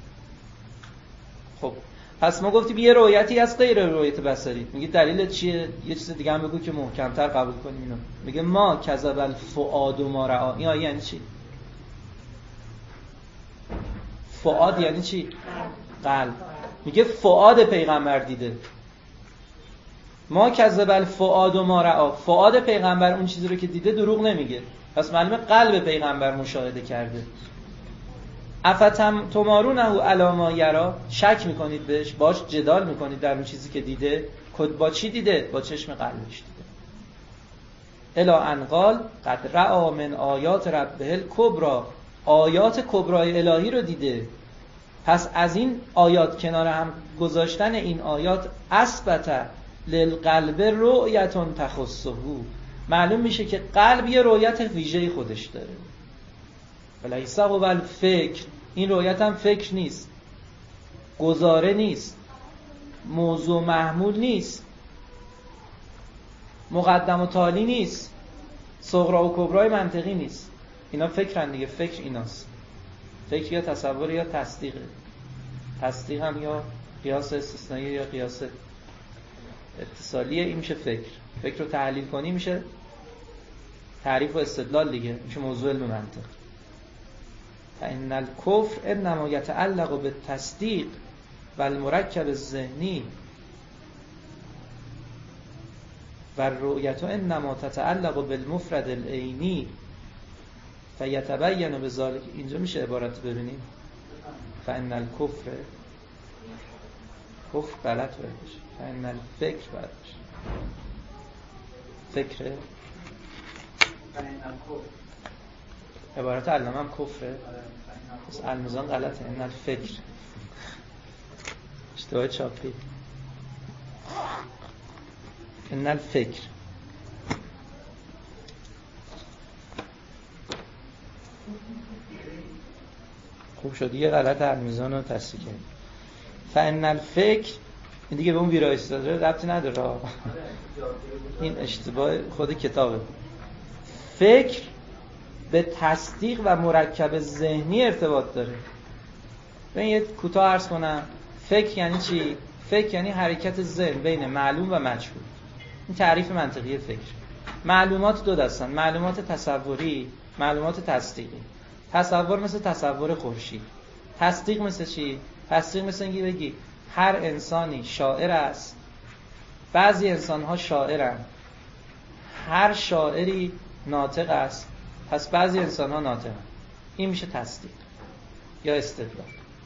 S1: خب پس ما گفتیم یه رؤیتی از غیر رؤیت بصری. میگه دلیل چیه؟ یه چیز دیگه هم بگو که محکم‌تر قبول کنیم اینو. میگه ما کذب الفؤاد ما رأى. این آیه یعنی چی؟ فؤاد یعنی چی؟ قلب. میگه فؤاد پیغمبر دیده. ما کذب الفؤاد ما رأى. فؤاد پیغمبر اون چیزی رو که دیده دروغ نمیگه. پس معلومه قلب پیغمبر مشاهده کرده. افتم تمارونه علی ما یری، شک میکنید بهش، باش جدال میکنید در اون چیزی که دیده. کد با چی دیده؟ با چشم قلبش دیده. الا ان قال قد رأى من آیات ربه الکبری، آیات کبرای الهی رو دیده. پس از این آیات کنار هم گذاشتن این آیات اثبت للقلب رؤیت تخصه، معلوم میشه که قلب یه رؤیت ویژه خودش داره. ولیس هو الفکر، این رؤیت هم فکر نیست، گزاره نیست، موضوع محمول نیست، مقدم و تالی نیست، صغرا و کبرای منطقی نیست. اینا فکرن دیگه. فکر ایناست. فکر یا تصور یا تصدیقه. تصدیق هم یا قیاس استثنایی یا قیاس اتصالیه. این میشه فکر. فکر رو تحلیل کنی میشه تعریف و استدلال دیگه، میشه موضوع علم منطق. فإن الكفر انما يتعلق بالتصدیق والمرکب الذهنی والرؤیت انما تتعلق بالمفرد العینی فیتبین بذلک. اینجا میشه عبارت ببینیم فإن الكفر، کفر غلط باشه، فإن الفکر باید باشه. فکره عبارت علم هم کفره، بس المزان غلطه. این الفکر اشتباه چاپی. این الفکر خوب شد یه غلط المیزان رو تصحیح کنیم. فإن الفکر این دیگه به اون ویرایش داره ربطی نداره، این اشتباه خود کتابه. فکر به تصدیق و مرکب ذهنی ارتباط داره. ببین یه کوتاه عرض کنم، فکر یعنی چی؟ فکر یعنی حرکت ذهن بین معلوم و مجهول. این تعریف منطقی فکر. معلومات دو دستن، معلومات تصوری، معلومات تصدیقی. تصور مثل تصور خورشید. تصدیق مثل چی؟ تصدیق مثل اینکه بگی هر انسانی شاعر است، بعضی انسان‌ها شاعرن، هر شاعری ناطق است، پس بعضی انسان‌ها ناطقن. این میشه تصدیق یا استدلال.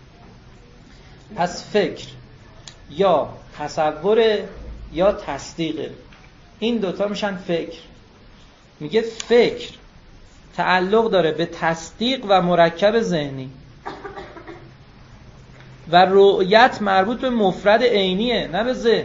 S1: پس فکر یا تصور یا تصدیق، این دوتا میشن فکر. میگه فکر تعلق داره به تصدیق و مرکب ذهنی و رؤیت مربوط به مفرد عینیه نه به ذهن.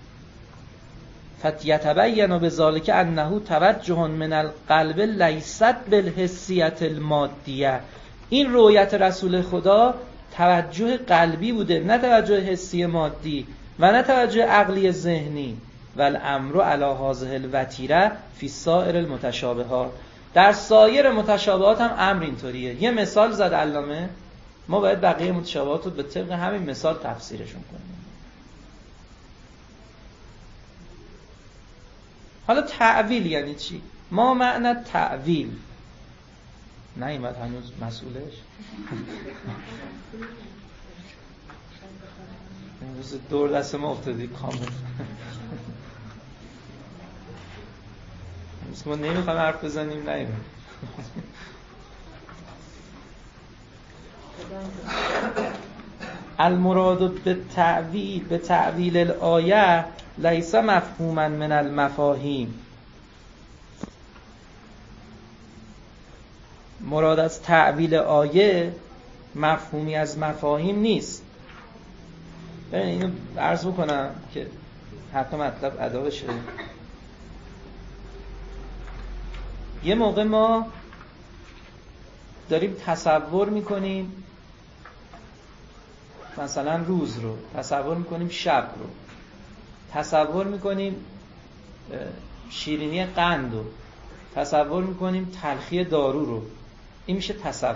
S1: فتیتبین بذلک انه توجه من القلب لیست بالحسیت المادیه. این رؤیت رسول خدا توجه قلبی بوده، نه توجه حسی مادی و نه توجه عقلی ذهنی. والامر علی هذه الوتیره فی سایر المتشابهات. در سایر متشابهات هم امر اینطوریه. یه مثال زد علامه، ما باید بقیه متشابهات رو به طبق همین مثال تفسیرشون کنیم. حالا تعویل یعنی چی؟ ما معنی تعویل نه ایمد هنوز مسئولش امروز دور دست ما افتادی کامل. امروز ما نمیخوایم حرف بزنیم. نه ایمد المراد به تعویل به تعویل الآیه لیس مفهوما من المفاهیم. مراد از تعویل آیه مفهومی از مفاهیم نیست. ببین اینو عرض بکنم که حتی مطلب ادا بشه. یه موقع ما داریم تصور میکنیم مثلا روز رو، تصور میکنیم شب رو، تصور میکنیم شیرینی قند رو، تصور میکنیم تلخی دارو رو. این میشه تصور.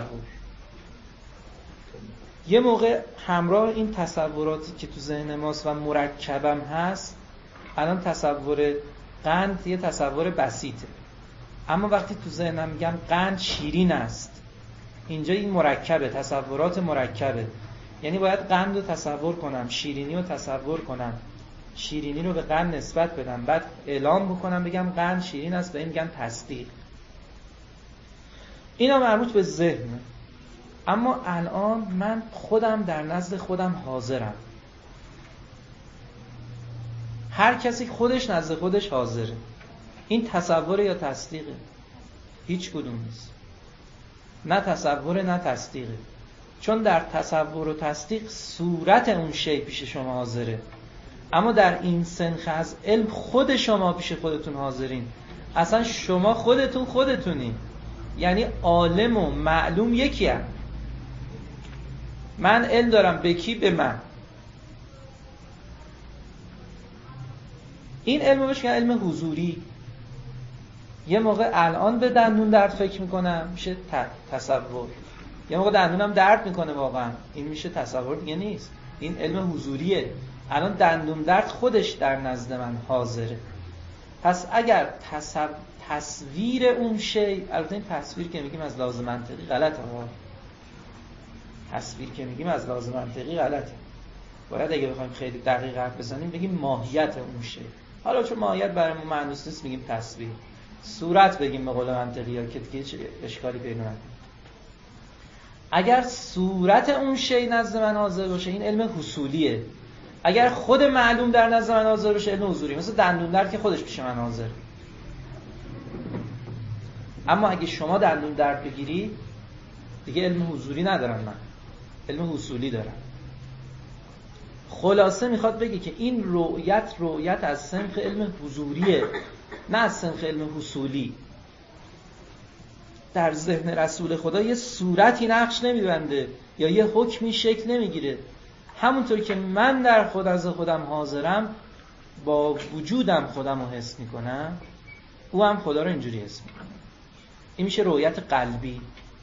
S1: یه موقع همراه این تصوراتی که تو ذهن ماست و مرکبم هست، الان تصور قند یه تصور بسیطه، اما وقتی تو ذهنم میگم قند شیرین است، اینجا این مرکبه، تصورات مرکبه. یعنی باید قند رو تصور کنم، شیرینی رو تصور کنم، شیرینی رو به قند نسبت بدم، بعد اعلام بکنم بگم قند شیرین است، به این میگن تصدیق. اینا مربوط به ذهنه. اما الان من خودم در نزد خودم حاضرم. هر کسی خودش نزد خودش حاضره. این تصوره یا تصدیقه؟ هیچ کدوم نیست. نه تصوره نه تصدیقه. چون در تصور و تصدیق صورت اون شی پیش شما حاضره، اما در این سنخ از علم خود شما پیش خودتون حاضرین. اصلا شما خودتون خودتونی، یعنی عالم و معلوم یکی هم. من علم دارم به کی؟ به من. این علم بهش میگن علم حضوری. یه موقع الان به دندون درد فکر میکنم، میشه تصور. یه موقع دندونم درد میکنه واقعا، این میشه تصور دیگه نیست. این علم حضوریه. الان دندون درد خودش در نزد من حاضره. پس اگر تصور تصویر اون شی، البته این تصویر که میگیم از لحاظ منطقی غلطه ها. تصویر که میگیم از لحاظ منطقی غلطه. باید اگه بخوایم خیلی دقیق حرف بزنیم بگیم ماهیت اون شی. حالا چون ماهیت برای ما معنوس نیست میگیم تصویر. صورت بگیم به قول منطقی‌ها که دیگه اشکالی پیدا نکنه. اگر صورت اون شی نزد من حاضر باشه این علم حصولیه. اگر خود معلوم در نزد من حاضر باشه علم حضوری. مثل دندون درد که خودش پیش من حاضر. اما اگه شما دندون درد بگیری دیگه علم حضوری ندارم، من علم حصولی دارم. خلاصه میخواد بگه که این رؤیت رؤیت از سنخ علم حضوریه، نه از سنخ علم حصولی. در ذهن رسول خدا یه صورتی نقش نمیبنده یا یه حکمی شکل نمیگیره. همونطور که من در خود از خودم حاضرم، با وجودم خودم رو حس میکنم، او هم خدا رو اینجوری حس میکنه. این میشه رؤیت قلبی.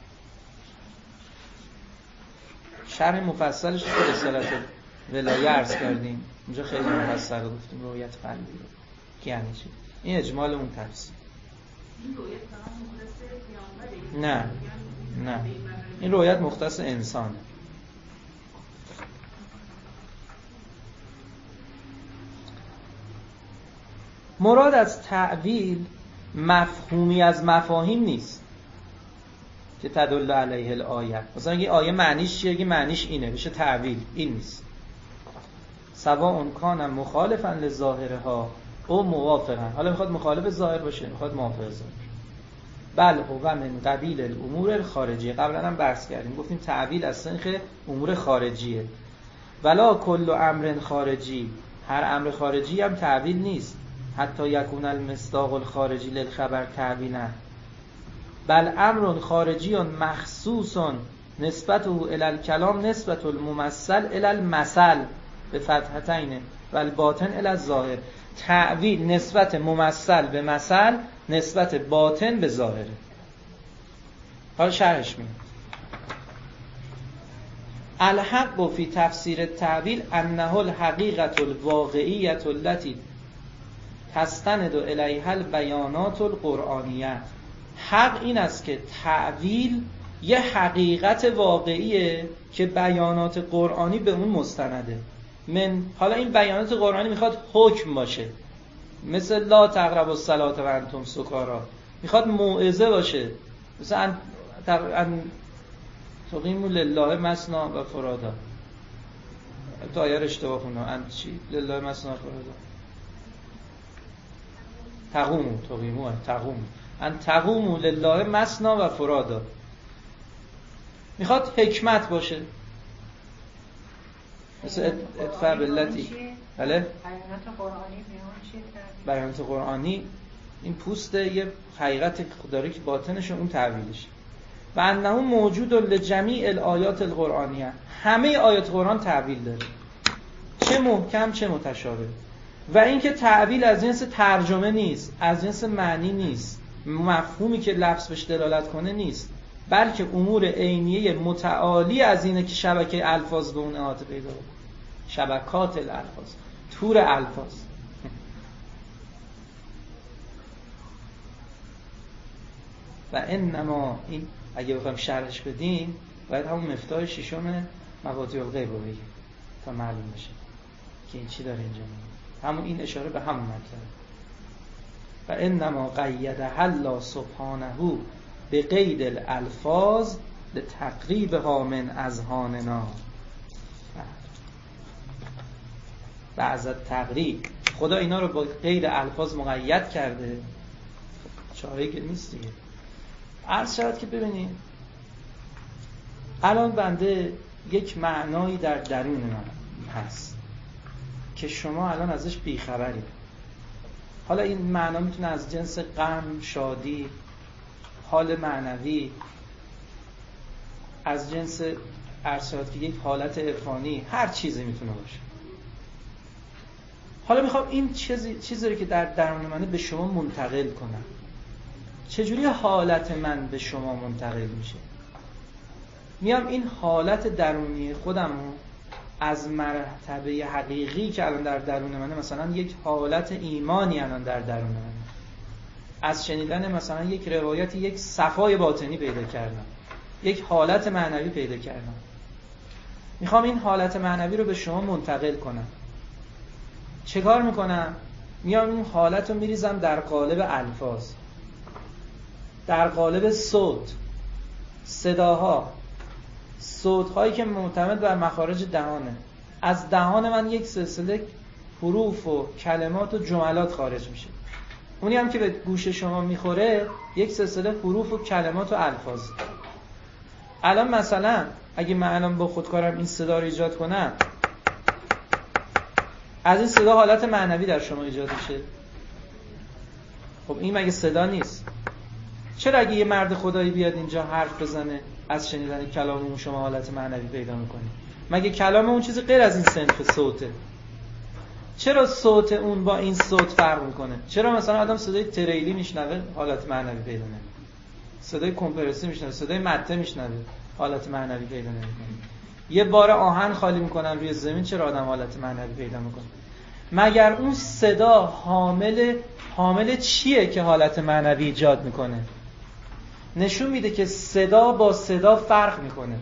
S1: شرح مفصلش رو به رسالت ولایه عرض کردیم. اونجا خیلی مفصل گفتیم رؤیت قلبی رو که یعنی چی. این اجمال اون تفسیر.
S3: این رؤیت فقط مختص پیامبره؟
S1: نه نه، این رؤیت مختص انسانه. مراد از تعویل مفهومی از مفاهیم نیست که تدل علیه الآیه. مثلا یه آیه معنیش چیه؟ یه معنیش اینه، بشه تعویل. این نیست. سواء کان مخالفا لظاهرها او موافقا. حالا میخواد مخالف ظاهر باشه، میخواد موافق ظاهر. بل هو من قبیل الامور الخارجیه. قبلا هم بحث کردیم، گفتیم تعویل از سنخ امور خارجیه. ولا کل امر خارجی، هر امر خارجی هم تعویل نیست. حتی یکون المصداق الخارجی للخبر تعویلا، بل امر خارجی مخصوص نسبته الی الکلام نسبت الممثل الی المثل به فتحتین و الباطن الی الظاهر. تعویل نسبت ممثل به مثل، نسبت باطن به ظاهره. حالا شرحش میاد. الحق فی تفسیر التعویل انه الحقیقة الواقعیة التي تستند الیها البیانات القرآنیه. حق این است که تعویل یه حقیقت واقعیه که بیانات قرآنی به اون مستنده. من حالا این بیانات قرآنی میخواد حکم باشه، مثل لا تقربوا الصلاة و انتم سکارا. میخواد موعظه باشه، مثل ان ان تقیموا لله مثنی و فرادا. تو آیه اشتباه خوندم. ان چی؟ لله مثنی و فرادا. تقوموا تقیموا تقوموا ان تقوموا لله مثنی و فرادا. میخواد حکمت باشه، مثل ادفع باللتی. بله؟
S2: بیانات قرآنی
S1: بیانات قرآنی این پوست یه حقیقت داره که باطنش اون تعویلش. و انه موجود لجمیع الآیات القرآنیه. همه آیات قرآن تعویل داره، چه محکم چه متشابه. و اینکه تعویل از جنس ترجمه نیست، از جنس معنی نیست، مفهومی که لفظ بهش دلالت کنه نیست، بلکه امور عینیه متعالی از اینه که شبکه الفاظ به اون احاطه پیدا کنه. شبکات الالفاظ، تور الفاظ. و انما این اگه بخوایم شرحش بدیم باید همون مفتاح ششم مفاتیح الغیب رو بگیم تا معلوم بشه که این چی داره اینجا میگه. همون این اشاره به همون مطلب. و انما قید الله سبحانه به قید الالفاظ لتقریبها من اذهاننا. بعض تقریب خدا اینا رو با غیر الفاظ مقید کرده، چاره‌ای که نیست دیگه. عرض شد که ببینید الان بنده یک معنایی در درون من هست که شما الان ازش بیخبرید. حالا این معنا میتونه از جنس غم، شادی، حال معنوی، از جنس عرض شد که یک حالت عرفانی، هر چیزی میتونه باشه. حالا میخوام این چیزی چیزی رو که در درون منه به شما منتقل کنم. چجوری حالت من به شما منتقل میشه؟ میام این حالت درونی خودم رو از مرتبه حقیقی که الان در درون منه، مثلا یک حالت ایمانی الان در درون منه، از شنیدن مثلا یک روایت یک صفای باطنی پیدا کردم، یک حالت معنوی پیدا کردم، میخوام این حالت معنوی رو به شما منتقل کنم. چه کار میکنم؟ میام این حالت رو میریزم در قالب الفاظ، در قالب صوت، صداها، صوت‌هایی که معتمد بر مخارج دهانه. از دهان من یک سلسله حروف و کلمات و جملات خارج میشه. اونی هم که به گوش شما میخوره یک سلسله حروف و کلمات و الفاظ. الان مثلا اگه من الان با خودکارم این صدا رو ایجاد کنم، از این صدا حالت معنوی در شما ایجاد میشه. خب این مگه صدا نیست؟ چرا اگه یه مرد خدایی بیاد اینجا حرف بزنه، از شنیدن کلام اون شما حالت معنوی پیدا میکنی؟ مگه کلام اون چیزی غیر از این صنف صوته؟ چرا صوت اون با این صوت فرق میکنه؟ چرا مثلا آدم صدای تریلی میشنوه حالت معنوی پیدا نمیکنه، صدای کمپرسی میشنوه، صدای مته میشنوه، حالت معنوی پیدا نمیکنه؟ یه بار آهن خالی میکنن روی زمین، چرا آدم حالت معنوی پیدا میکنه؟ مگر اون صدا حامل حامل چیه که حالت معنوی ایجاد میکنه؟ نشون میده که صدا با صدا فرق میکنه.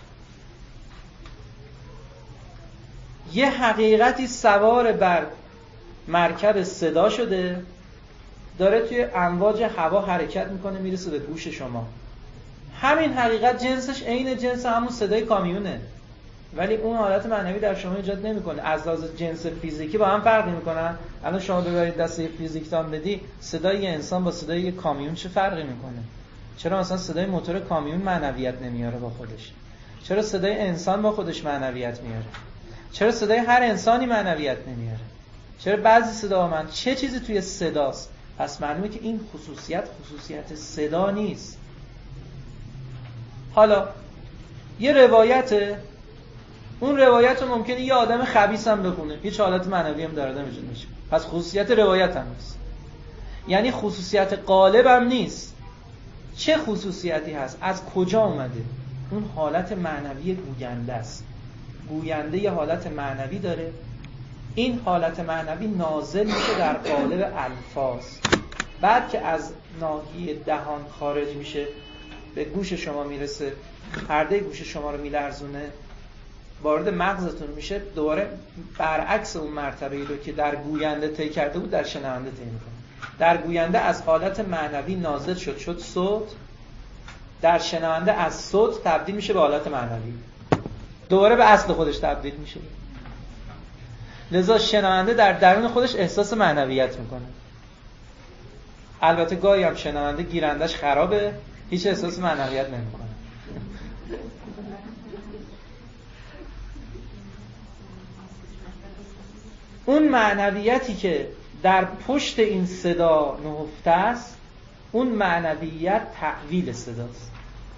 S1: یه حقیقتی سوار بر مرکب صدا شده، داره توی امواج هوا حرکت میکنه، میرسه به گوش شما. همین حقیقت جنسش عین جنس همون صدای کامیونه، ولی اون حالت معنوی در شما ایجاد نمیکنه. از لحاظ جنس فیزیکی با هم فرق میکنن. الان شما ببرید دسته فیزیکتان بدی، صدای یه انسان با صدای یه کامیون چه فرقی میکنه؟ چرا مثلا صدای موتور کامیون معنویت نمیاره با خودش؟ چرا صدای انسان با خودش معنویت میاره؟ چرا صدای هر انسانی معنویت نمیاره؟ چرا بعضی صدا من چه چیزی توی صداست؟ پس معلومه که این خصوصیت خصوصیت صدا نیست. حالا یه روایته، اون روایت رو ممکنه یه آدم خبیث هم بخونه، هیچ حالت معنوی هم در آدم ایجاد نمیشه. پس خصوصیت روایت هم نیست، یعنی خصوصیت قالب هم نیست. چه خصوصیتی هست؟ از کجا اومده؟ اون حالت معنوی گوینده است. گوینده یه حالت معنوی داره، این حالت معنوی نازل میشه در قالب الفاظ. بعد که از ناحیه دهان خارج میشه به گوش شما میرسه، پرده گوش شما رو میلرزونه، وارد مغزتون میشه، دوباره برعکس اون مرتبه‌ای رو که در گوینده طی کرده بود در شنونده طی میکنه. در گوینده از حالت معنوی نازل شد شد صوت، در شنونده از صوت تبدیل میشه به حالت معنوی، دوباره به اصل خودش تبدیل میشه. لذا شنونده در درون خودش احساس معنویت میکنه. البته گاهی هم شنونده گیرندش خرابه، هیچ احساس معنویت نمیکنه. اون معنویتی که در پشت این صدا نهفته است، اون معنویت تحویل صداست.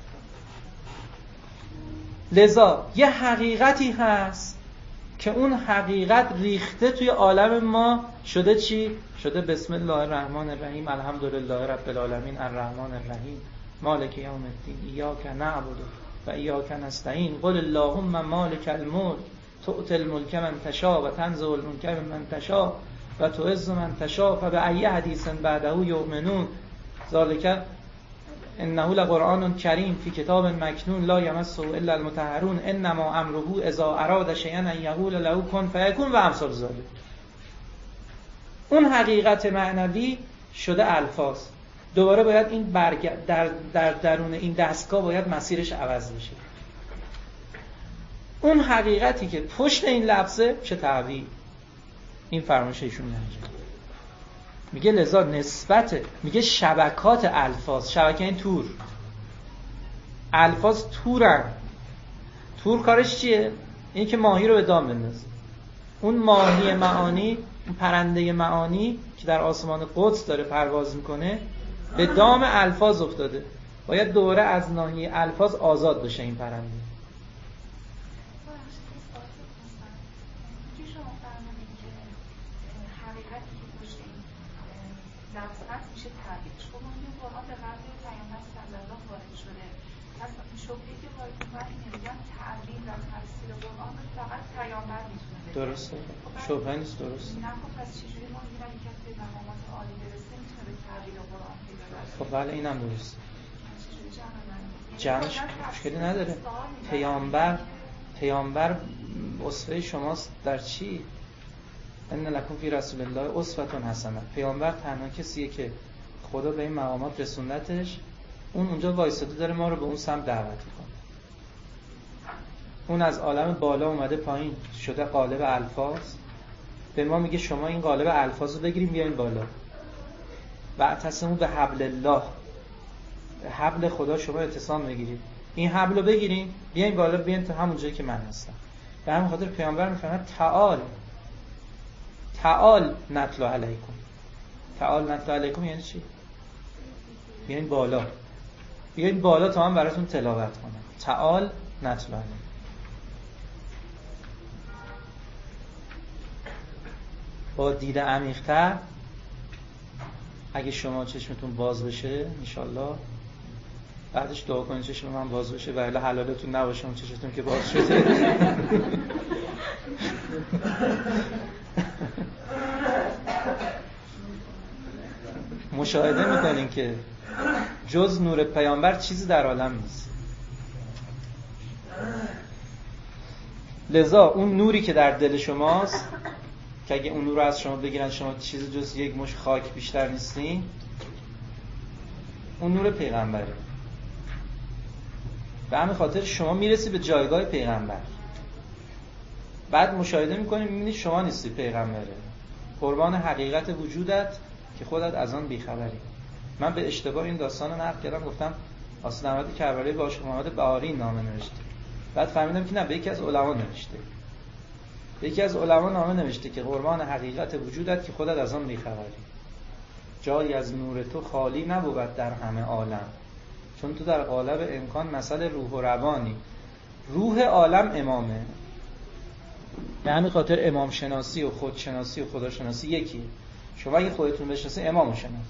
S1: لذا یه حقیقتی هست که اون حقیقت ریخته توی عالم ما شده چی؟ شده بسم الله الرحمن الرحیم، الحمدلله رب العالمین، الرحمن الرحیم، مالک یوم الدین، ایاک نعبد و ایاک نستعین، قل اللهم مالک الملک تؤتی الملک من تشاء و تنزع الملک من تشاء و تعز من تشاء فبأی حدیث بعده یؤمنون، ذالک انه لقرآن کریم فی کتاب مکنون لا یمسه الا المطهرون، انما امره اذا اراد شیئا ان یقول له کن فیکون و امثال ذلک. اون حقیقت معنوی شده الفاظ. دوباره باید این برگ... در... در درون این دستگاه باید مسیرش عوض بشه. اون حقیقتی که پشت این لفظه چه تعبیر، این فرمایش ایشون نمیشه. میگه لذا نسبت، میگه شبکات الفاظ، شبکه این تور، الفاظ تورن. تور کارش چیه؟ این که ماهی رو به دام بندازه. اون ماهی معانی، اون پرنده معانی که در آسمان قدس داره پرواز میکنه به دام الفاظ افتاده، باید دوره از ناحیه الفاظ آزاد بشه این پرنده.
S3: میشه تعبیرش. خب ما این قرآن به قبل پیامبر صلی الله وارد شده. پس شبهه‌ای که وارد می‌کنن اینه، میگن تعبیر و تفسیر قرآن فقط پیامبر میتونه بده.
S1: درسته. شبهه نیست. درسته.
S3: نه خب پس چجوری ما میگیم اگه کسی به مقامات عالی برسه میتونه به تعبیر قرآن پیدا بشه؟
S1: خب بله اینم درسته.
S3: چجوری جمع
S1: جمعش مشکلی نداره. پیامبر پیامبر اسوه شماست در چی؟ ان لکم فی رسول الله اسوه حسنه. پیامبر تنها کسیه که خدا به این مقامات رسوندتش، اون اونجا وایساده داره ما رو به اون سمت دعوت میکنه. اون از عالم بالا اومده پایین شده قالب الفاظ، به ما میگه شما این قالب الفاظ رو بگیریم بیاین بالا. و اعتصموا به حبل الله، به حبل خدا شما اعتصام بگیرید، این حبل رو بگیریم بیاین بالا، بیاین تا همون جایی که من هستم. به همین خاطر پیامبر میفرماید تعال تعال نتلو علیکم. تعال نتلو علیکم یعنی چی؟ بیاین بالا، بیاین بالا تا من براتون تلاوت کنم. تعال نتلو علیکم. با دید عمیق‌تر اگه شما چشمتون باز بشه انشالله، بعدش دعا کنید چشم من باز بشه، ولی حلالتون نباشه اون چشمتون که باز شده. مشاهده میکنین که جز نور پیامبر چیزی در عالم نیست. لذا اون نوری که در دل شماست که اگه اون نور رو از شما بگیرن شما چیزی جز یک مش خاک بیشتر نیستین، اون نور پیغمبره. به همین خاطر شما میرسی به جایگاه پیغمبر. بعد مشاهده میکنی میبینی شما نیستی پیغمبره، قربان حقیقت وجودت که خودت از آن بیخبری. من به اشتباه این داستان رو نقل کردم، گفتم آسد احمد کربلایی با عاشق محمد بهاری نامه نوشته. بعد فهمیدم که نه، به یکی از علما نوشته. به یکی از علما نامه نوشته که قربان حقیقت وجودت که خودت از آن بیخبری. جایی از نور تو خالی نبود در همه عالم، چون تو در قالب امکان مثل روح و روانی. روح عالم امامه. به همین خاطر امام شناسی و خودشناسی و خداشناسی یکیه. شما اگه خودتون بشناسین امامو شناختین،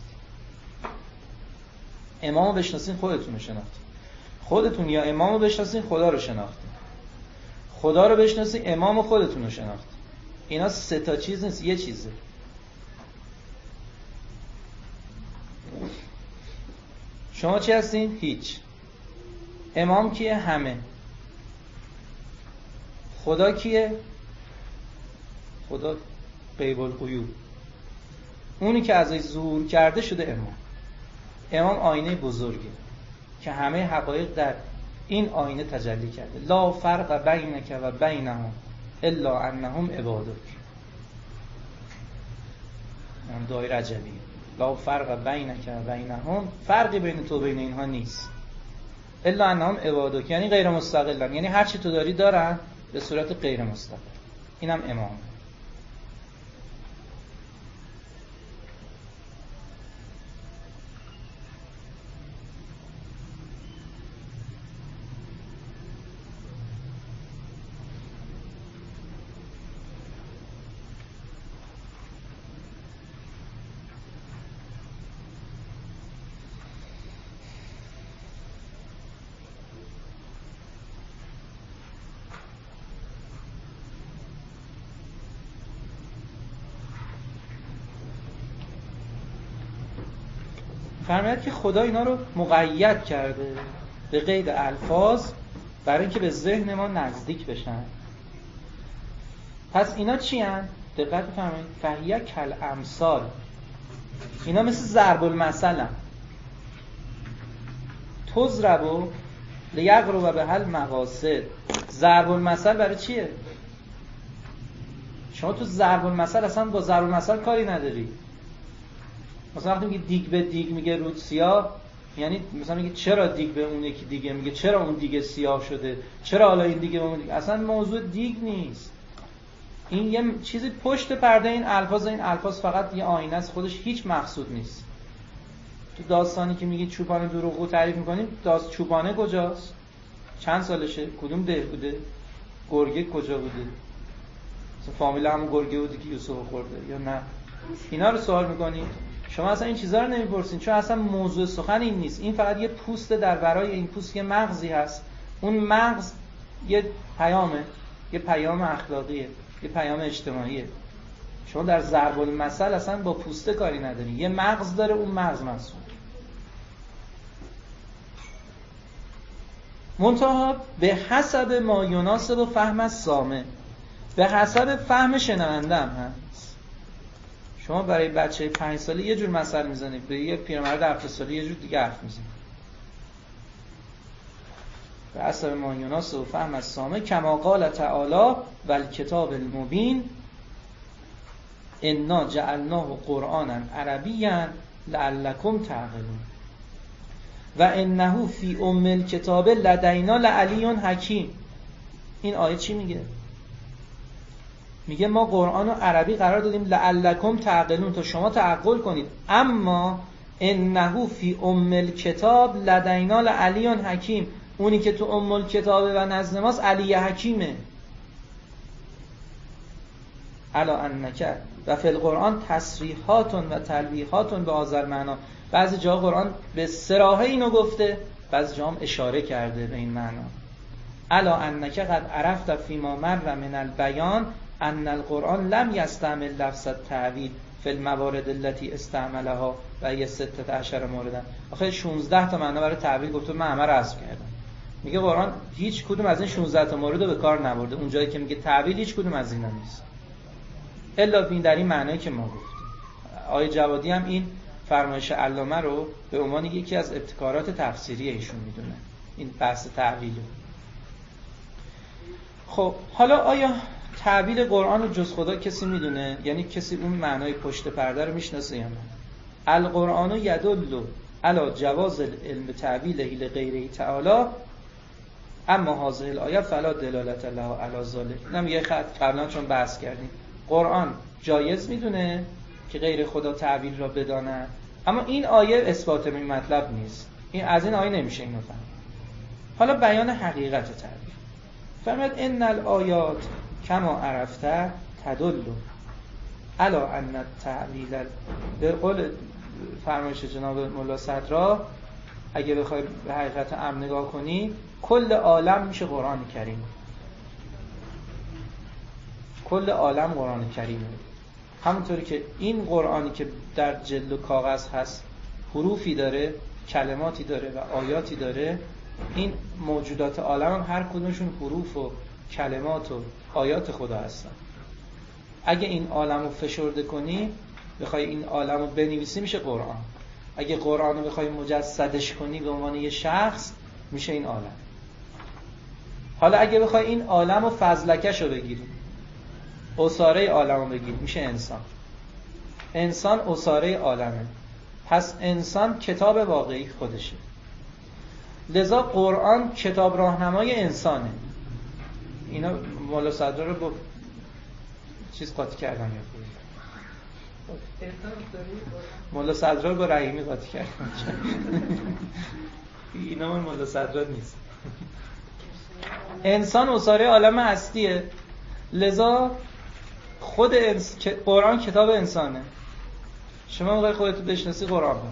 S1: امامو بشناسین خودتون رو شناختین. خودتون یا امامو بشناسین خدا رو شناختین. خدا رو بشناسین امامو خودتون رو شناختین. اینا سه تا چیز نیست، یه چیزه. شما چی هستین؟ هیچ. امام کیه؟ همه. خدا کیه؟ خدا غیب الغیوب، اونی که ازش ظهور کرده شده امام. امام آینه بزرگه که همه حقایق در این آینه تجلی کرده. لا فرق بینک و بینهم الا انهم عبادک. هم دعای رجبی. لا فرق بینک و بینهم، فرقی بین تو و بین اینها نیست. الا انهم عبادک یعنی غیر مستقلن، یعنی هر چی تو داری دارن به صورت غیر مستقل. اینم امام. فرماید که خدا اینا رو مقید کرده به قید الفاظ برای اینکه به ذهن ما نزدیک بشن. پس اینا چی هن؟ دقت فرمایید. فهیه کل امثال، اینا مثل ضرب المثل هن. تضرب لیقرب بها المقاصد. ضرب المثل برای چیه؟ شما تو ضرب المثل اصلا با ضرب المثل کاری نداری. مثلا وقتی میگه دیگ به دیگ میگه رود سیاه، یعنی مثلا میگه چرا دیگ به اون یکی دیگه میگه چرا اون دیگه سیاه شده، چرا حالا این دیگه به اون دیگه. اصلا موضوع دیگ نیست. این یه چیزی پشت پرده این الفاظ، این الفاظ فقط یه آینه است، خودش هیچ مقصود نیست. تو داستانی که میگه چوپان دروغگو تعریف میکنیم، داست چوپانه کجاست؟ چند سالشه؟ کدوم ده بوده؟ گرگه کجا بوده؟ مثلا فامیل همون گرگه بوده که یوسف خورده یا نه؟ اینا رو سوال میکنید. شما اصلا این چیزا رو نمیپرسین، چون اصلا موضوع سخن این نیست. این فقط یه پوست در برای این پوست یه مغزی هست. اون مغز یه پیامه، یه پیام اخلاقیه، یه پیام اجتماعیه. شما در ضرب المثل اصلا با پوسته کاری نداری. یه مغز داره، اون مغز مسئول. منتها به حسب ما یناسب فهم السامع، به حسب فهم شنونده هم هست. شما برای بچه پنج ساله یه جور مثل میزنید، به یه پیرمرد هفت ساله یه جور دیگه حرف میزنید. به حسب ما یناسب فهم السامع کما قال تعالی و الکتاب المبین انا جعلناه قرآنا عربیا لعلکم تعقلون و انه فی ام الکتاب لدینا لعلی حکیم. این آیه چی میگه؟ میگه ما قرآن رو عربی قرار دادیم لعلکم تعقلون، تا شما تعقل کنید. اما انه فی ام الکتاب لدینا لعلی حکیم، اونی که تو ام الکتاب و نزد ماست علی حکیمه. الا انک و فی القرآن تصریحات و تلویحات به هذا المعنی. بعضی جا قرآن به صراحه اینو گفته، بعضی جا هم اشاره کرده به این معنا. الا انک قد عرفت فیما مر من البیان ان القرآن لم یستعمل لفظ التعویل فی الموارد التي استعملها و هي ستة عشر مورد. آخه شانزده تا معنا برای تعویل گفته، من همه رو حذف کردم. میگه قرآن هیچ کدوم از این شانزده تا مورد رو به کار نبرده. اون جایی که میگه تعویل هیچ کدوم از اینا نیست الا در این معنایی که ما گفتیم. آیه جوادی هم این فرمایش علامه رو به عنوان یکی از ابتکارات تفسیری ایشون میدونه، این بحث تعویل. خب حالا آیا تعبیر قرآن رو جز خدا کسی میدونه؟ یعنی کسی اون معنای پشت پرده رو میشناسه یا نه؟ القرآن یدل علی جواز العلم تعبیله لغیره تعالی اما هذه الآیه فلا دلالت له علی ذلک. اینم یه خط قبلا چون بحث کردیم. قرآن جایز میدونه که غیر خدا تعبیر را بدانه، اما این آیه اثبات این مطلب نیست. این از این آیه نمیشه اینو فهم. حالا بیان حقیقت تعبیر. فرمود ان الآیات کما عرفته تدل علی ان التعویل. به قول فرمایش جناب مولا صدرا اگه بخوای به حقیقت امر نگاه کنی، کل عالم میشه قرآن کریم. کل عالم قرآن کریمه. همونطوری که این قرآنی که در جلد و کاغذ هست حروفی داره، کلماتی داره و آیاتی داره، این موجودات عالم هم هر کدومشون حروف و کلمات و آیات خدا هستن. اگه این عالم رو فشرده کنی، بخوای این عالم رو بنویسی، میشه قرآن. اگه قرآن رو بخوای مجسدش کنی به عنوان یه شخص، میشه این عالم. حالا اگه بخوای این عالم رو فضلکش رو بگیری، اساره عالم رو بگیری، میشه انسان. انسان اساره عالمه. پس انسان کتاب واقعی خودشه. لذا قرآن کتاب راهنمای انسانه. اینا مولا صدرا رو با چیز قاطی کردن یا خوبی؟ مولا صدرا رو با رحیمی قاطی کردن. اینا من مولا صدرا نیست. انسان اساره عالم هستیه. لذا خود انس... قرآن کتاب انسانه. شما موقع خودتو بشناسی قرآن با.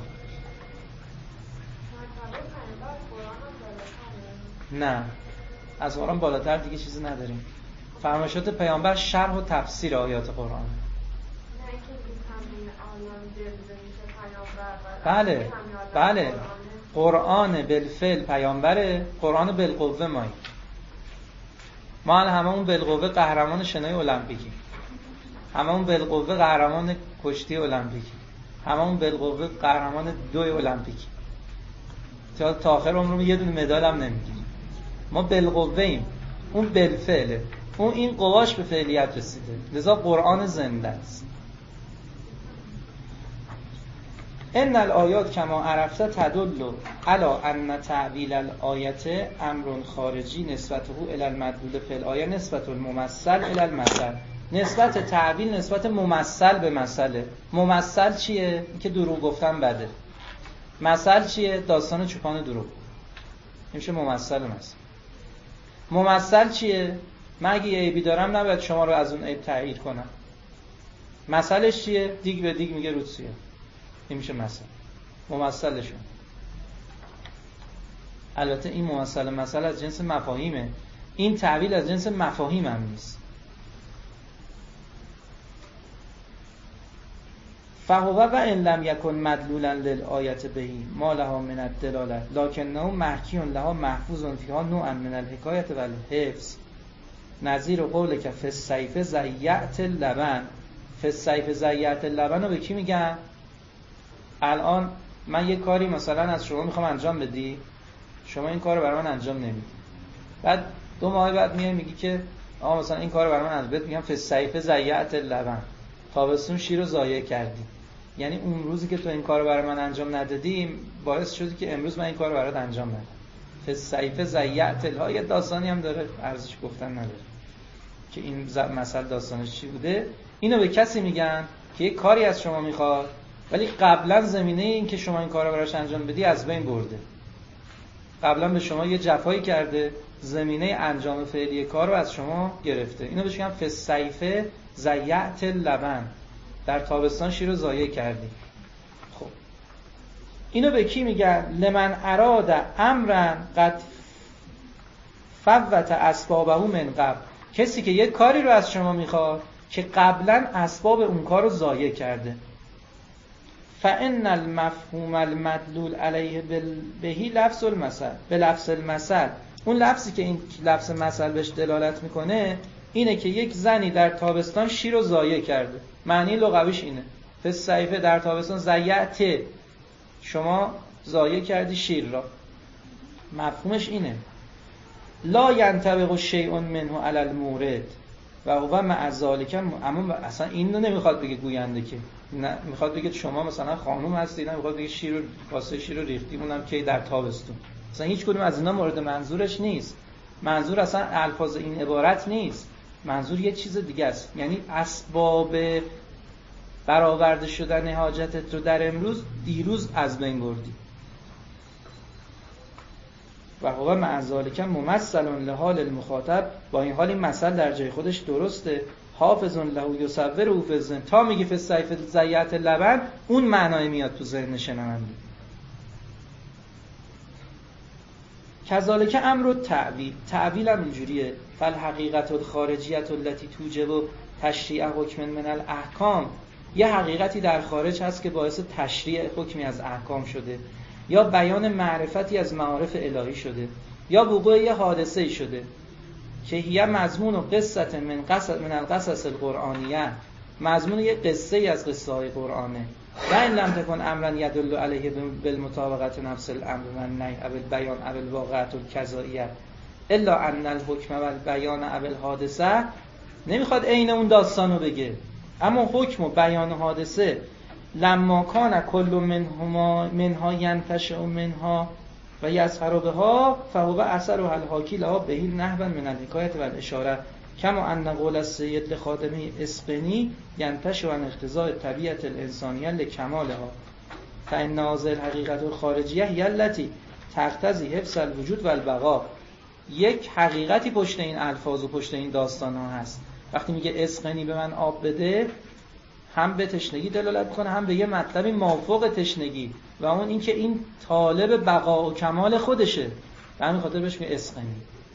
S1: نه، از قرآن بالاتر دیگه چیزی نداریم. فرمایشات پیامبر شرح و تفسیر آیات قرآن. بله بله، قرآن بالفعل پیامبره، قرآن بالقوه مایی. ما هممون بالقوه قهرمان شنای المپیکی، هممون بالقوه قهرمان کشتی المپیکی، هممون بالقوه قهرمان دوی المپیکی. تا تا آخر عمرمون یه دونه مدال هم نمیگیریم. ما بالقوه ایم، اون بالفعله، اون این قواش به فعلیت رسیده. لذا قرآن زنده است. ان الآیات کما عرفت تدل علی ان تعبیل الآیه امر خارجی نسبته الی المدلول فی الآیه نسبت الممثل الی المثل. نسبت تعبیل نسبت ممثل به مسئله. ممثل چیه؟ که دروغ گفتن بده. مثل چیه؟ داستان چوپان دروغ. میشه ممثل مثل. ممثل چیه؟ من اگه یه عیبی دارم نباید شما رو از اون عیب تغییر کنم. مثلش چیه؟ دیگ به دیگ میگه روسیه. این میشه مثل. ممثلشون. البته این ممثل مثل از جنس مفاهیمه. این تعبیل از جنس مفاهیم هم نیست. فهو و ان لم یکن مدلولا للآیه بهی ما لها من الدلاله لکنه محکی لها محفوظ فیها نوعا من الحکایه و الحفظ نظیر قولک فی السیف زیعت اللبن. فی السیف زیعت اللبن رو به کی میگن؟ الان من یه کاری مثلا از شما میخوام انجام بدی، شما این کارو برای من انجام نمیدی، بعد دو ماه بعد میای میگی که آقا مثلا این کارو برای من انجام بده، میگم فی السیف زیعت اللبن، تابستون شیر رو ضایع کردی. یعنی اون روزی که تو این کارو برای من انجام ندادی باعث شدی که امروز من این کارو برات انجام ندم. فی السیف زیعت الها یه داستانی هم داره، ارزش گفتن نداره که این مثل داستانش چی بوده. اینو به کسی میگن که یه کاری از شما میخواد ولی قبلا زمینه این که شما این کارو براش انجام بدی از بین برده. قبلا به شما یه جفایی کرده، زمینه انجام فعلی کارو از شما گرفته. اینو بهش میگن فی السیف زیعت اللبن، در تابستان شیر رو ضایع کردی. خب اینو به کی میگن؟ لمن اراد امرا قد فوت اسبابه من قبل. کسی که یک کاری رو از شما میخواد که قبلا اسباب اون کار رو ضایع کرده. فان المفهوم المدلول علیه بهی لفظ المثل، به لفظ المثل. اون لفظی که این لفظ مثل بهش دلالت میکنه اینه که یک زنی در تابستان شیر رو ضایع کرده. معنی لغویش اینه. فی السیف در تابستان زیعت، شما ضایع کردی شیر را. مفهومش اینه. لا ینطبق شیء منه علی المورد و هو مع ذلک. اما اصلا این رو نمیخواد بگه گوینده، که نه، میخواد بگه شما مثلا خانم هستی، نه میخواد بگه شیر رو واسه شیر رو ریختیم اونم کی در تابستون. اصلا هیچ کدوم از اینا مورد منظورش نیست. منظور اصلا الفاظ این عبارت نیست. منظور یه چیز دیگه است. یعنی اسباب برآورده شدن حاجتت رو در امروز دیروز از بین بردی. و هو مع ذلک ممثل لحال المخاطب. با این حال این مثل در جای خودش درسته. حافظ له یصوره فی الذهن. تا میگه فی السیف زیعت اللبن اون معنای میاد تو ذهن شنونده. کذالک امر التعویل. تعویل هم اینجوریه. فالحقیقت الخارجیه التي توجب تشریع حکم من الاحکام. یه حقیقتی در خارج هست که باعث تشریع حکمی از احکام شده، یا بیان معرفتی از معارف الهی شده، یا وقوع یه حادثه‌ای شده که هیه مضمون و قصت من قصص من القصص القرآنیه. مضمون یه قصه ای از قصه های قرآنه. و این لم تکن امرا یدل علیه بالمطابقت نفس الامر و النهی او البیان او الواقعه الکذائیه الا ان الحکم و البیان او الحادثه. نمیخواد عین اون داستانو بگه، اما حکم و بیان حادثه لما کان کل منهما منها ینتشع منها و یظهر بها فهو اثر الحاکی لها به نحو من الحکایه و الاشاره کما ان قول السید لخادمه اسقنی ینتشع عن اقتضاء طبیعت الانسانیه لکمالها فان هذه الحقیقت الخارجیه هی التي تقتضی حفظ الوجود و البقاء. یک حقیقتی پشت این الفاظ و پشت این داستان ها هست. وقتی میگه اسقنی به من آب بده، هم به تشنگی دلالت کنه، هم به یه مطلبی مافوق تشنگی، و اون این که این طالب بقا و کمال خودشه، به همین خاطر بهش میگه اسقنی.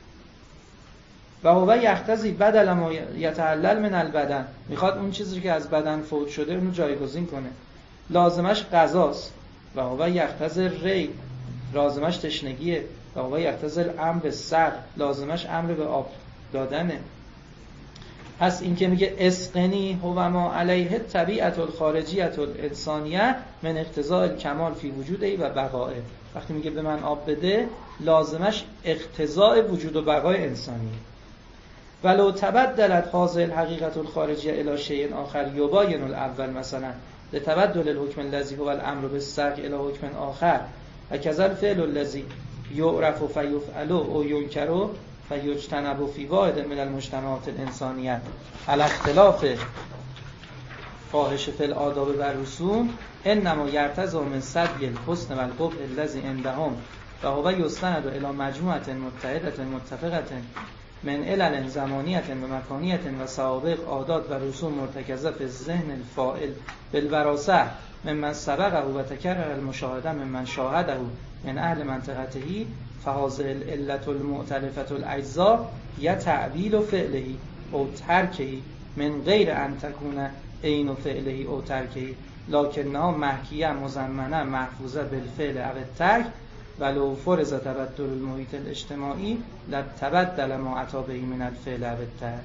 S1: و هو یقتضی بدل ما یتعلل من البدن. میخواد اون چیزی که از بدن فوت شده اونو جایگزین کنه. لازمش غذاست. و هو یقتضی ری. لازمش تشنگیه. و هو یقتضی الامر بالسر. لازمش امر به آب دادنه. پس این که میگه اسقنی هو ما علیه طبیعت الخارجیت الانسانیه من اقتضاء الکمال فی وجوده و بقائه. وقتی میگه به من آب بده لازمش اقتضاء وجود و بقای انسانیه. ولو تبدلت هذه الحقیقت الخارجیه الی شیء آخر یباین الاول مثلا لتبدل الحکم الذی هو الامر بالسعی الی حکم آخر و کذا الفعل الذی یعرف فیفعل او ینکر فیجتنب فی واحد من المجتمعات الانسانیه علی اختلاف فاحش فی الآداب و الرسوم انما یرتضی من صدی الحسن و القبح الذی عندهم و هو یستند الی مجموعه متحده متفقه من علل زمانیت و مکانیت و سوابق عادات و رسوم مرتکزه فی ذهن الفاعل بالوراثه ممن سبقه و تکرر المشاهده ممن شاهده من اهل منطقته فهذه العلة المؤتلفة الاجزاء یا تعبیل فعله او ترکه من غیر ان تکون عین فعله او ترکه لکنها محکیه مضمنه محفوظه بالفعل او الترک ولو فرض تبدل المحیط الاجتماعی لتبدل ما اتى به من الفعل او الترک.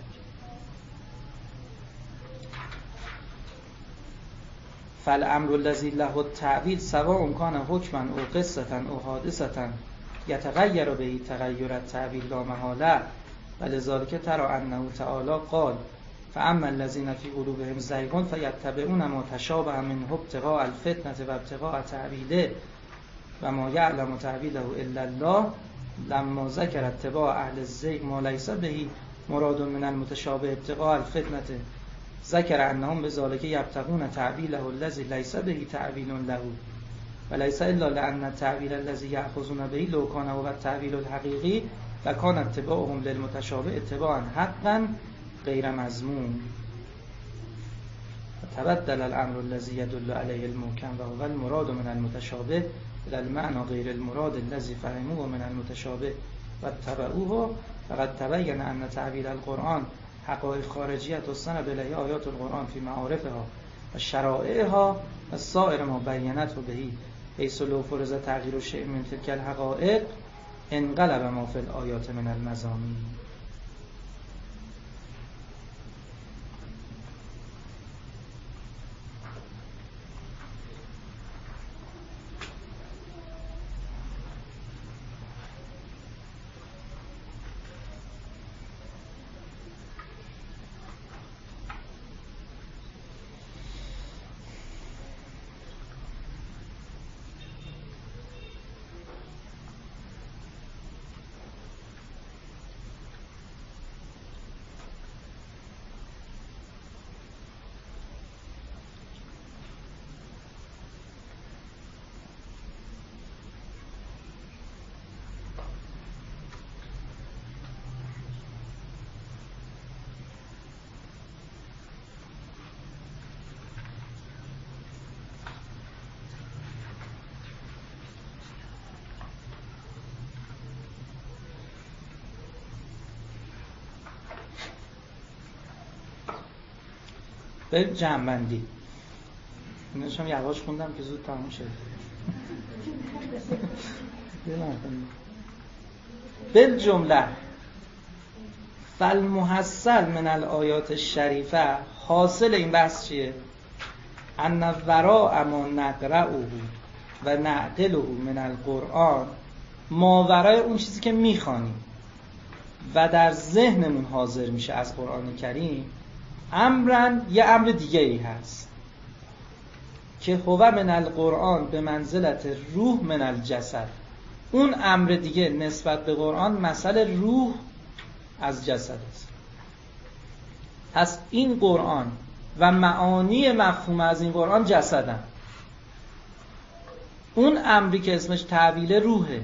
S1: فالامر الذی له التعبیل سواء کان حکما او قصه او حادثه یتغیر به تغیر التعبیل لا محاله ولذلك ترى انه تعالی قال فاما الذين في قلوبهم زیغ فیتبعون ما تشابه منه ابتغاء الفتنه و ابتغاء تعبیله و ما یعلم تعبیله الا الله لما ذکر اتباع اهل الزیغ ما لیس به مراد من المتشابه ابتغاء الفتنه ذکر انهم بذلك یبتغون تعبیله الذی لیس به تعبیل له وليس الا لان التعبير الذي ياخذون به لو كان هو التعبير الحقيقي لكان اتباعهم للمتشابه اتباعا حقا غير مذموم. تبدل الامر الذي يدل عليه المحكم وهو المراد من المتشابه الى المعنى غير المراد الذي فهموه من المتشابه واتبعوه فقد تبين ان تعبير القرآن حقائق خارجية تستند اليه آيات القرآن في معارفها و شرائعها و سائر ما بینته به حیث لو فرض تغییر شیء من تلک الحقائق انقلب ما فی الآیات من المضامین. به جمع‌بندی اینش هم یواش خوندم که زود تموم شد. بالجمله فالمحصل من الآیات الشریفه، حاصل این بحث چیه؟ ان وراء ما نقرأه و نعقله من القرآن، ماورای اون چیزی که میخوانیم و در ذهنمون حاضر میشه از قرآن کریم، امرن یه امر دیگه ای هست که هو من القرآن به منزلت روح من الجسد. اون امر دیگه نسبت به قرآن مثل روح از جسد است. پس این قرآن و معانی مفهوم از این قرآن جسدن. اون امری که اسمش تعبیل روحه.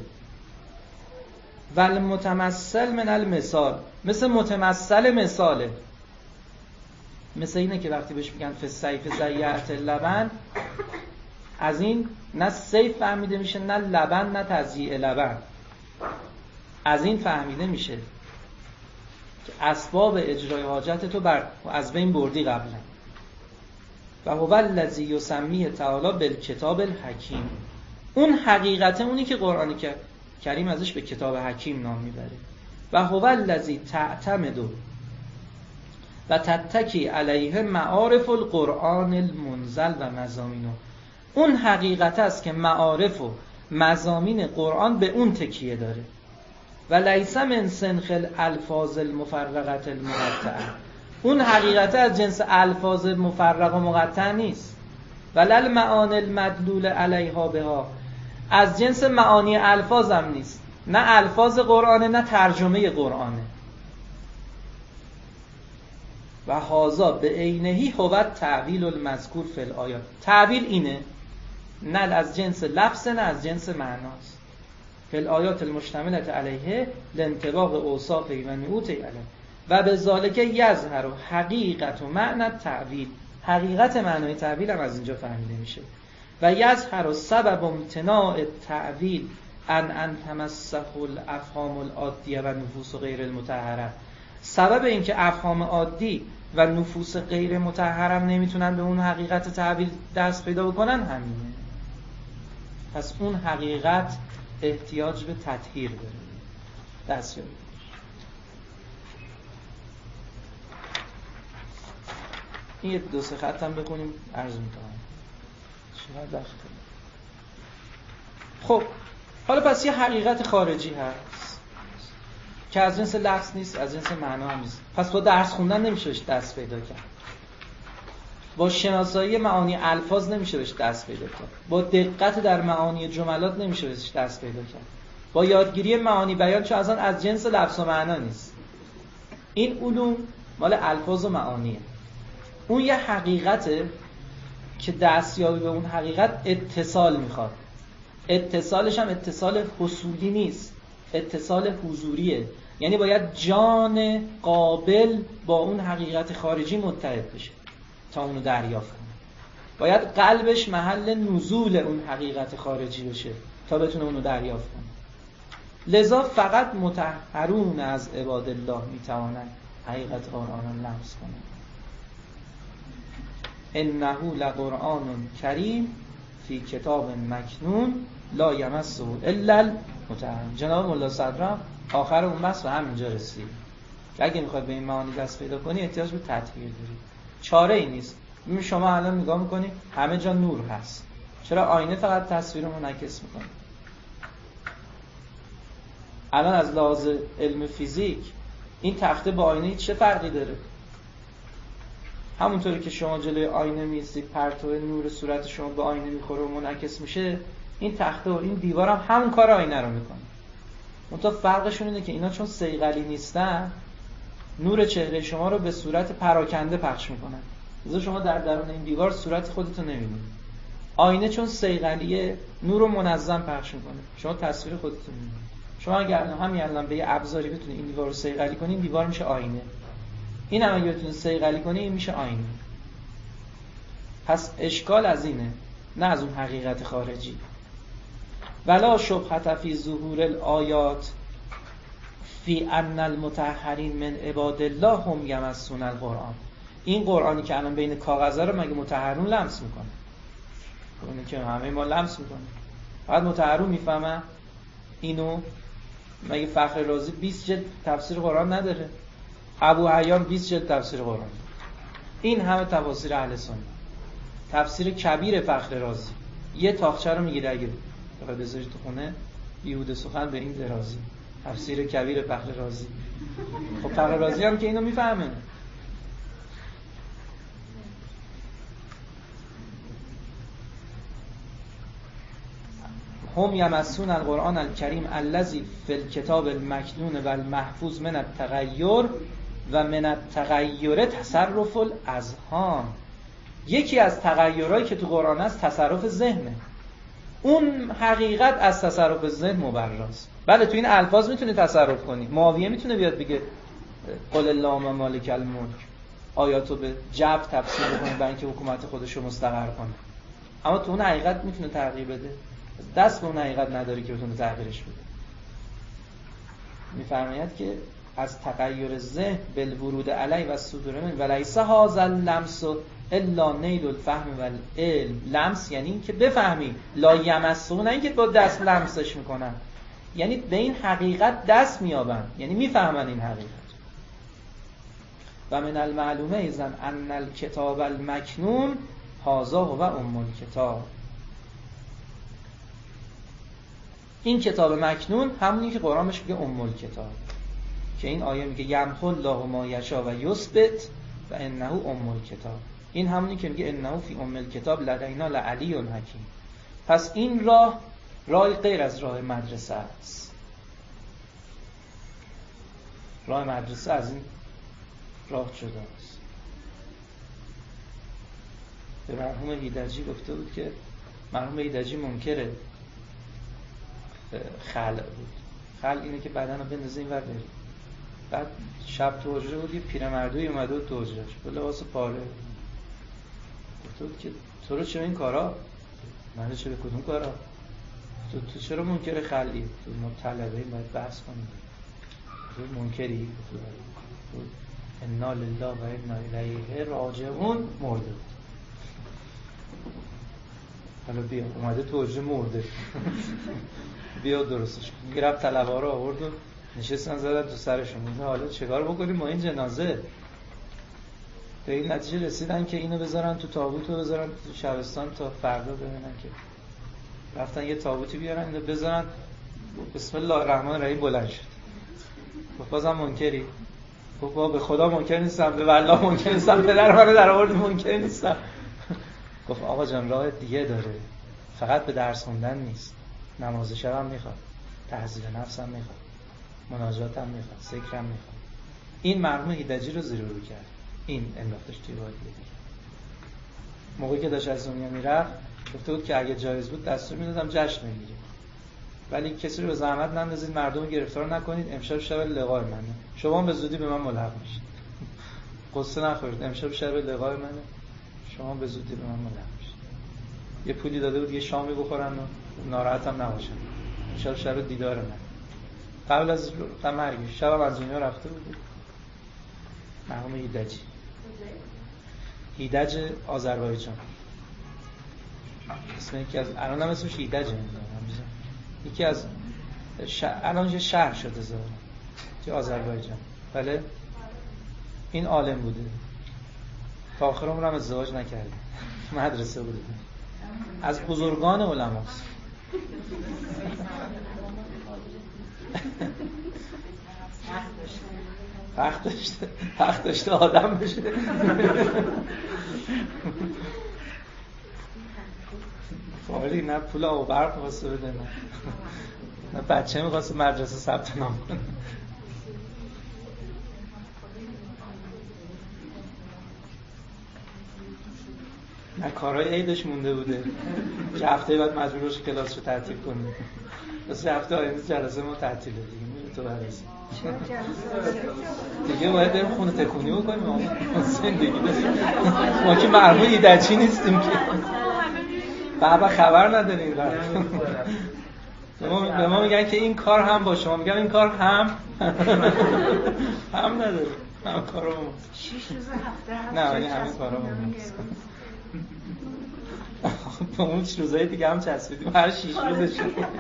S1: والمتمثل من المثال، مثل متمثل مثاله، مثل اینه که وقتی بهش میگن فسیف زیعت لبن، از این نه سیف فهمیده میشه نه لبن نه تزییع لبن. از این فهمیده میشه که اسباب اجرای حاجت تو بر از بین بردی قبلا. و هو الذی یسمیه تعالی بالکتاب الحکیم، اون حقیقته اونی که قرآنی که کریم ازش به کتاب حکیم نام میبره. و هو الذی تعتمد و تتکی علیه معارف القرآن المنزل و مضامینه. اون حقیقت است که معارف و مضامین قرآن به اون تکیه داره. و لیس من سنخ الالفاظ المفرقه المقطعه، اون حقیقت از جنس الفاظ مفرق و مقطع نیست. ولل معانی المدلول علیها بها، از جنس معانی الفاظ هم نیست، نه الفاظ قرآنه نه ترجمه قرآنه. و هازا به عینهی هو تعویل المذکور فی الآیات، تعویل اینه، نه از جنس لفظ نه از جنس معناست. فی الآیات المشتملة علیه لانطباق اوصاف و نعوت علیه و به ذالک یظهر حقیقت و معنی تعویل، حقیقت معنای تعویل هم از اینجا فهمیده میشه. و یظهر سبب امتناع تعویل ان ان تمسح الافهام العادیه و نفوس غیر المطهره، سبب این که افهام عادی و نفوس غیر مطهره نمیتونن به اون حقیقت تعویل دست پیدا بکنن همینه. پس اون حقیقت احتیاج به تطهیر داره، دستیابی. این یه دو سه خط هم بکنیم عرض میکنم. چقدر وقت؟ خب حالا پس یه حقیقت خارجی هست که از جنس لفظ نیست، از جنس معنا هم نیست. پس با درس خوندن نمیشه بهش دست پیدا کرد، با شناسایی معانی الفاظ نمیشه بهش دست پیدا کرد، با دقت در معانی جملات نمیشه بهش دست پیدا کرد، با یادگیری معانی بیان، چون اصلا از جنس لفظ و معنا نیست. این علوم مال الفاظ و معانیه. اون یه حقیقته که دستیابی به اون حقیقت اتصال میخواد. اتصالش هم اتصال حصولی نیست، اتصال حضوریه. یعنی باید جان قابل با اون حقیقت خارجی متحد بشه تا اونو دریافت کنه. باید قلبش محل نزول اون حقیقت خارجی بشه تا بتونه اونو دریافت کنه. لذا فقط مطهرون از عباد الله میتوانند حقیقت قرآن رو لمس کنند. انه لقرآن کریم فی کتاب مکنون لا یمسه الا المطهرون. جناب مولا صدرا آخر اون بحث به همینجا رسید که اگه میخواد به این معانی دست پیدا کنی احتیاج به تطهیر داری، چاره ای نیست. ببین شما الان نگاه میکنی همه جا نور هست، چرا آینه فقط تصویر رو منعکس میکنه؟ الان از لحاظ علم فیزیک این تخته با آینه چه فرقی داره؟ همونطوری که شما جلوی آینه میستید، پرتو نور صورت شما به آینه میخوره و منعکس میشه، این تخته و این دیوار هم همون کار آینه رو میکنه. منتها فرقشون اینه که اینا چون صیقلی نیستن نور چهره شما رو به صورت پراکنده پخش میکنن، لذا شما در درون این دیوار صورت خودتو نمیبینید. آینه چون صیقلیه نور رو منظم پخش میکنه، شما تصویر خودتو میبینید. شما اگر همین الان به یه ابزاری بتونید این دیوار رو صیقلی کنید، این دیوار میشه آینه. این هم اگه بتونید صیقلی کنید این میشه آینه. پس اشکال از اینه، نه از اون حقیقت خارجی. ولا شبهة فی ظهور الآیات فی ان المطهرین من عباد الله هم یمسون القرآن. این قرآنی که الان بین کاغذا رو مگه مطهرون لمس میکنه؟ اونی که همه ما لمس میکنه. فقط مطهرون میفهمن اینو. مگه فخر رازی بیست جلد تفسیر قرآن نداره؟ ابو حیان بیست جلد تفسیر قرآن. این همه تفاسیر اهل سنت. تفسیر کبیر فخر رازی یه تاقچه رو میگیره اگه بخواد بذاری تو خونه، بیهوده سخن به این درازی. تفسیر کبیر فخر رازی. خب فخر رازی هم که اینو میفهمه. هم یمسون القرآن الکریم الذی فی الکتاب المکنون و المحفوظ من التغیر و من التغیر تصرف الاذهان. یکی از تغیرهایی که تو قرآن هست تصرف ذهنه. اون حقیقت از تصرف ذهن مبراست. بله تو این الفاظ میتونی تصرف کنی. معاویه میتونه بیاد بگه قل اللهم مالک الملک، آیاتو به جبر تفسیر کنه برای اینکه حکومت خودش رو مستقر کنه. اما تو اون حقیقت میتونه تغییر بده. دست به اون حقیقت نداری که بتونه تغییرش بده. میفرماید که از تغییر ذهن بالورود علی و صدور من ولیس هذا اللمس الا نیل الفهم و العلم. لمس یعنی این که بفهمی، لا یمسون، نه اینکه با دست لمسش میکنن، یعنی به این حقیقت دست میابن، یعنی میفهمن این حقیقت. و من المعلومه ایزن ان الکتاب المکنون هذا هو ام الکتاب. این کتاب مکنون همونی که قرآن بهش میگه ام الکتاب، که این آیه میگه یمحو الله ما یشاء و یثبت و انه ام الکتاب. این همونی که میگه انه فی ام الکتاب لدینا لعلی حکیم. پس این راه راه غیر از راه مدرسه است. راه مدرسه از این راه جدا است. به مرحوم ایدجی گفته بود که مرحوم ایدجی منکر خلع بود. خلع اینه که بدن رو بندازه این ور بری. بعد شب تو حجره بود، یه پیرمردوی اومده بود تو حجرهش با لباس پاره، گفته بود که تو رو چرا این کارا؟ من چرا کدوم کارا؟ تو تو چرا منکر خلعی؟ تو ما طلبه این باید بحث کنیم. تو منکری؟ تو انا لله و انا الیه راجعون. مرده بود. حالا بیا اومده تو حجره مرده. بیا درستش کن. گرفت طلبه ها رو آورد و نشستن زدن تو سرشون. حالا چیکار بکنیم ما این جنازه؟ به این نتیجه رسیدن که اینو بذارن تو تابوت و بذارن تو شبستان تا فردا ببینن که رفتن یه تابوتی بیارن اینو بذارن. بسم الله الرحمن الرحیم بلند شد. گفت بازم منکری؟ گفت با به خدا منکر نیستم، به والله منکر نیستم، پدر منو در آورد منکر نیستم. گفت آقا جان راه دیگه داره، فقط به درس خوندن نیست، نماز شب هم میخواد، تحصیل نفس هم میخواد، مناجات هم میخواد، ذکر هم میخواد. این مرحوم ایدجی رو زیر رو کرد. این انداختش توی وادی دیگه. موقعی که داشت از دنیا میرفت گفته بود که اگه جایز بود دستور میدادم جشن بگیریم، ولی کسی رو به زحمت نندازید، مردم رو گرفتار نکنید، امشب شب لقای منه، شما به زودی به من ملحق میشید. قصه نخورید، امشب شب لقای منه، شما به زودی به من ملحق میشید. یه پولی داده بود یه شامی بخورن و ناراحت هم نباشن. امشب شب دیدار من. قبل از مرگش شب از دنیا رفته بود. مرحوم ایدجی، ایدج آذربایجان. اسم یکی از الان هم اسمش ایدجه. یکی از شهر... الان یه شهر شده زاره توی آذربایجان. بله این عالم بوده، تا آخر عمرم ازدواج نکرده، مدرسه بوده، از بزرگان علماست. حق داشته حق داشته آدم بشه. فعالی نه پول آب و برق می‌خواسته بده، نه نه بچه می‌خواسته مدرسه ثبت نام کنه. نه کارهای عیدش مونده بوده که هفته بعد مجبور باشه کلاس رو تعطیل کنه. واسه هفته آینده جلسه ما تعطیله دیگه. میره تو بررسی دیگه باید بریم خونه تکونی بکنیم. ما زندگی داریم، ما که مرحوم ایدجی نیستیم که بابا خبر نداریم. به ما میگن که این کار هم با شما، میگن این کار هم هم نداره، هم کارو
S2: شش روز هفته هست.
S1: نه ولی همین کارو با اون روزای دیگه هم چسبیدیم هر شیش روزش.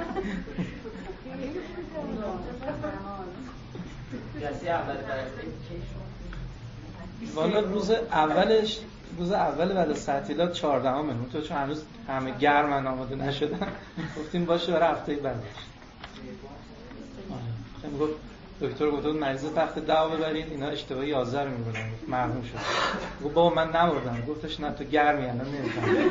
S1: والا روز اولش روز اول بعد از تعطیلات چهاردهم همه تو چون هنوز همه گرمن آماده نشدن گفتیم باشه برای هفته بعدش. خیلی گفت دکتر گفت مریض تخت ده ببرید، اینا اشتباهی یازده رو میبرن. مرحوم شد. گفت بابا من نمردم. گفتش نه تو گرمی الان نمیفهمی.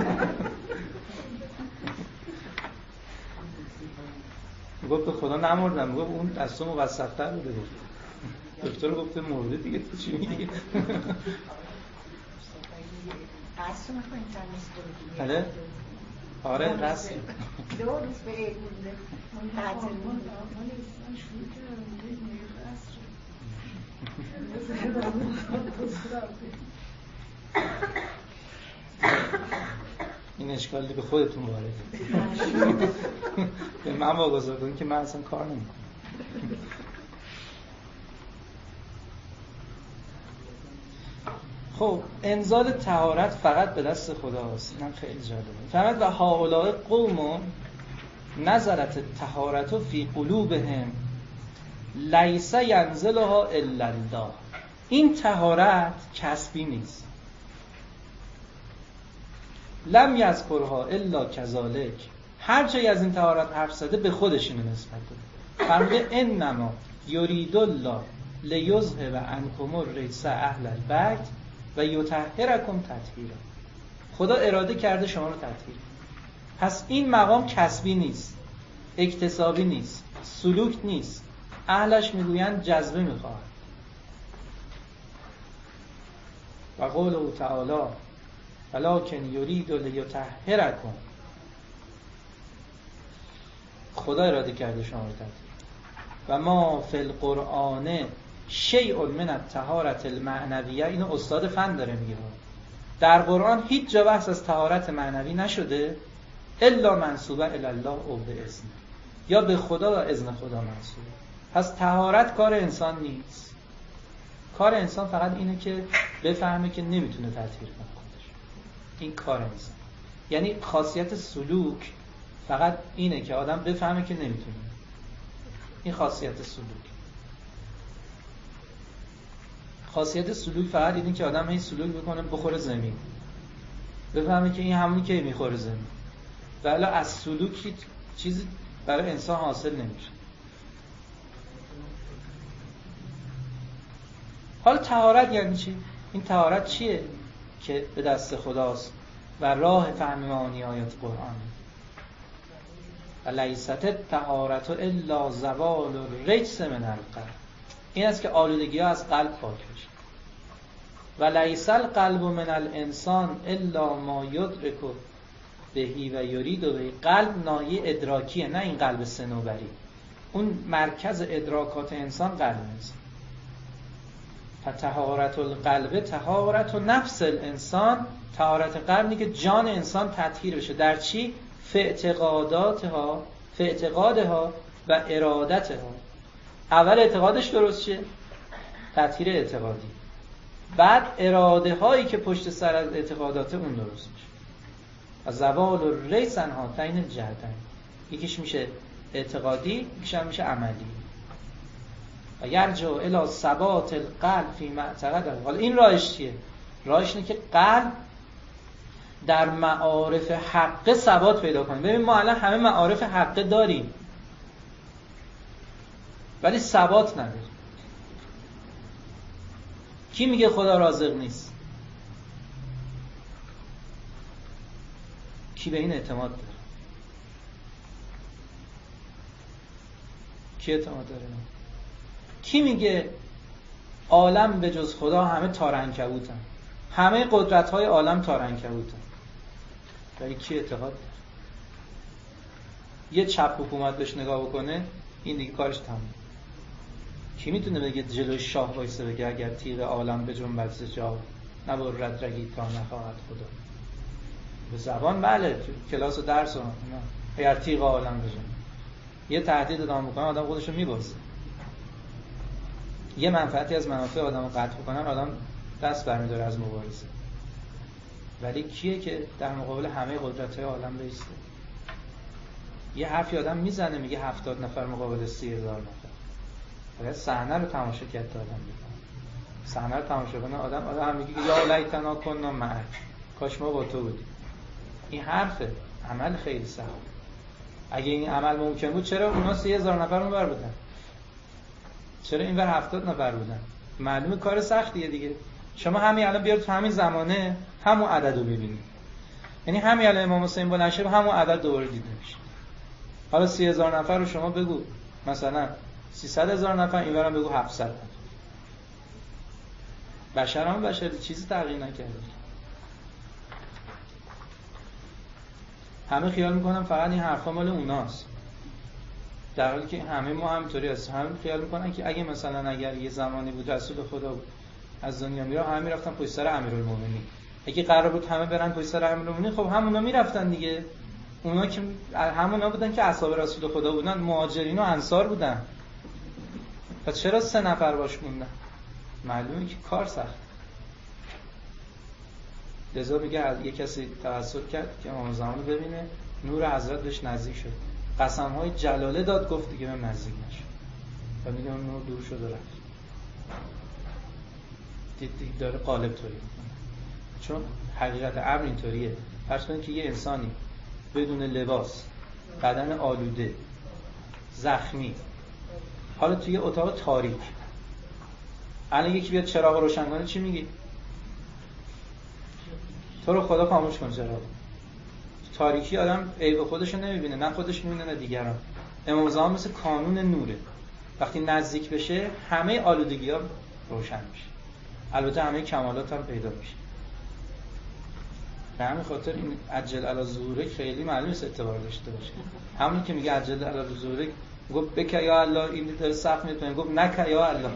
S1: گفت به خدا نمردم. گفت اون از تو موثق‌تر بوده. گفت دکتر گفته مرده دیگه، تو چی میگی؟
S2: قصد میکنید تنیس برو
S1: بله؟ آره قصد
S2: دو روز به عید مونده تعطیل مونده.
S1: این اشکالی به خودتون وارده. به من واگذار کنید که من اصلا کار نمیکنم. خب انزال طهارت فقط به دست خداست. اینم خیلی جالبه. فقط و هؤلاء قوم نظرت طهارت فی قلوبهم لیس ینزلها الا الله. این طهارت کسبی نیست. لم یذکرها الا کذالک، هر جایی از این طهارت حرف زده به خودش اینو نسبت داده. فرموده انما یرید الله لیذهب عنکم الرجس اهل البیت و یطهرکم تطهیرا. خدا اراده کرده شما رو تطهیر. پس این مقام کسبی نیست، اکتسابی نیست، سلوک نیست. اهلش میگویند جذبه میخواهد. و قوله تعالی ولکن یرید لیطهرکم، خدا اراده کرده شما رو تطهیر. و ما فی القرآن شیء من الطهارة المعنویه، اینو استاد فن داره میگه، در قرآن هیچ جا بحث از طهارت معنوی نشده الا منسوبه الی الله او به اذن، یا به خدا و اذن خدا منسوبه. پس طهارت کار انسان نیست. کار انسان فقط اینه که بفهمه که نمیتونه تطهیر کنه خودش. این کار انسان، یعنی خاصیت سلوک فقط اینه که آدم بفهمه که نمیتونه. این خاصیت سلوک. خاصیت سلوک فقط اینه که آدم این سلوک بکنه بخوره زمین، بفهمه که این همونی که میخوره زمین، ولی از سلوک هیچ چیزی برای انسان حاصل نمیشه. حالا طهارت یعنی چی؟ این طهارت چیه که به دست خداست و راه فهم معانی آیات قرآن. و لیست الطهارة الا زوال الرجس من القلب، این است که آلودگی ها از قلب پاک بشه. و لیس القلب من الانسان الا ما یدرک بهی و یرید بهی. قلب ناحیه ادراکیه، نه این قلب صنوبری. اون مرکز ادراکات انسان قلب انسان. فطهارت القلب طهارت نفس الانسان، طهارت قلبی که جان انسان تطهیر بشه. در چی؟ فاعتقاداتها، فاعتقادها و ارادتها. اول اعتقادش درست شه، تطهیر اعتقادی، بعد اراده هایی که پشت سر از اعتقادات اون درست میشه. و زوال الرجس عن هاتین الجهتین، یکیش میشه اعتقادی، یکیش هم میشه عملی. و یرجع الی ثبات القلب فی ما اعتقد. حالا این راهش چیه؟ راهش اینه که قلب در معارف حق ثبات پیدا کنه. ببین ما الان همه معارف حق داریم ولی ثبات نداریم. کی میگه خدا رازق نیست؟ کی به این اعتماد داره؟ کی اعتماد داره؟ کی میگه عالم به جز خدا همه تار عنکبوتن، همه قدرت‌های عالم تار عنکبوتن؟ ولی کی اعتقاد داره؟ یه چپ حکومت بهش نگاه بکنه این دیگه کارش تموم. کی میتونه بگه جلوی شاه وایسه بگه اگر تیغ عالم به جنبت ز جا نبرد رگی تا نخواهد خدا؟ به زبان بله، کلاس و درس و اگر تیغ عالم بجنبه، یه تهدید ادامه بکنه آدم خودشو میبازه. یه منفعتی از منافع آدمو قطع بکنن آدم دست برمی‌داره از مبارزه. ولی کیه که در مقابل همه قدرت‌های عالم بیسته؟ یه حرفی آدم میزنه میگه هفتاد نفر مقابل سی هزار نفر. باید صحنه رو تماشا کرد آدم میکنه. صحنه رو تماشا کنه آدم آدم میگه یا لیتنا کنا معک، کاش ما با تو بودیم. این حرفه، عمل خیلی سخت. اگه این عمل ممکن بود چرا اونا سی هزار نفر اونور بودن؟ چرا اینور هفتاد نفر بودن؟ معلومه کار سختیه دیگه. شما همین الان بیار تو همین زمانه همون عدد رو ببینید. یعنی همین الان امام حسین بلند شه همون عدد دوباره دیده میشه. حالا سی هزار نفر رو شما بگو مثلا سیصد هزار نفر، اینورم بگو هفتصد نفر. بشر هم بشر چیزی تغییر نکرده. همه خیال میکنن فقط این حرفا مال اوناست، در حالی که همه ما همینطوری هستیم. همه خیال میکنن که اگه مثلا اگر یه زمانی بود رسول خدا بود از دنیا میره همه میرفتن پشت سر امیرالمومنین. اگه قرار بود همه برن پشت سر امیرالمومنین خب همونا میرفتن دیگه. اونا که همونا بودن که اصحاب رسول خدا بودن، مهاجرین و انصار بودن. پس چرا سه نفر باش موندن؟ معلومه که کار سخت. لذا میگه یه کسی توسل کرد که امام زمان ببینه، نور حضرت بهش نزدیک شد، قسم‌های جلاله داد، گفت دیگه من نزدیک نشد و میگه اون نور دور شد و رفت. داره قالب توری میکنه. چون حقیقت امر اینطوریه. فرض کنید که یه انسانی بدون لباس، بدن آلوده، زخمی، حالا توی اتاق تاریک، الان یکی بیاد چراغ روشن کنه چی میگی؟ تو رو خدا خاموش کن چراغ. تاریکی آدم عیب خودشو نمیبینه، نه خودش میبینه نه دیگران. امام زمان مثل کانون نوره، وقتی نزدیک بشه همه آلودگی ها روشن میشه، البته همه کمالات هم پیدا میشه. به همین خاطر این عجل علی ظهورک خیلی معلوم نیست اعتبار داشته باشه. همون که میگه عجل علی ظهورک، گفت بک یا الله، این داره سخت میکنه، گفت نک یا الله.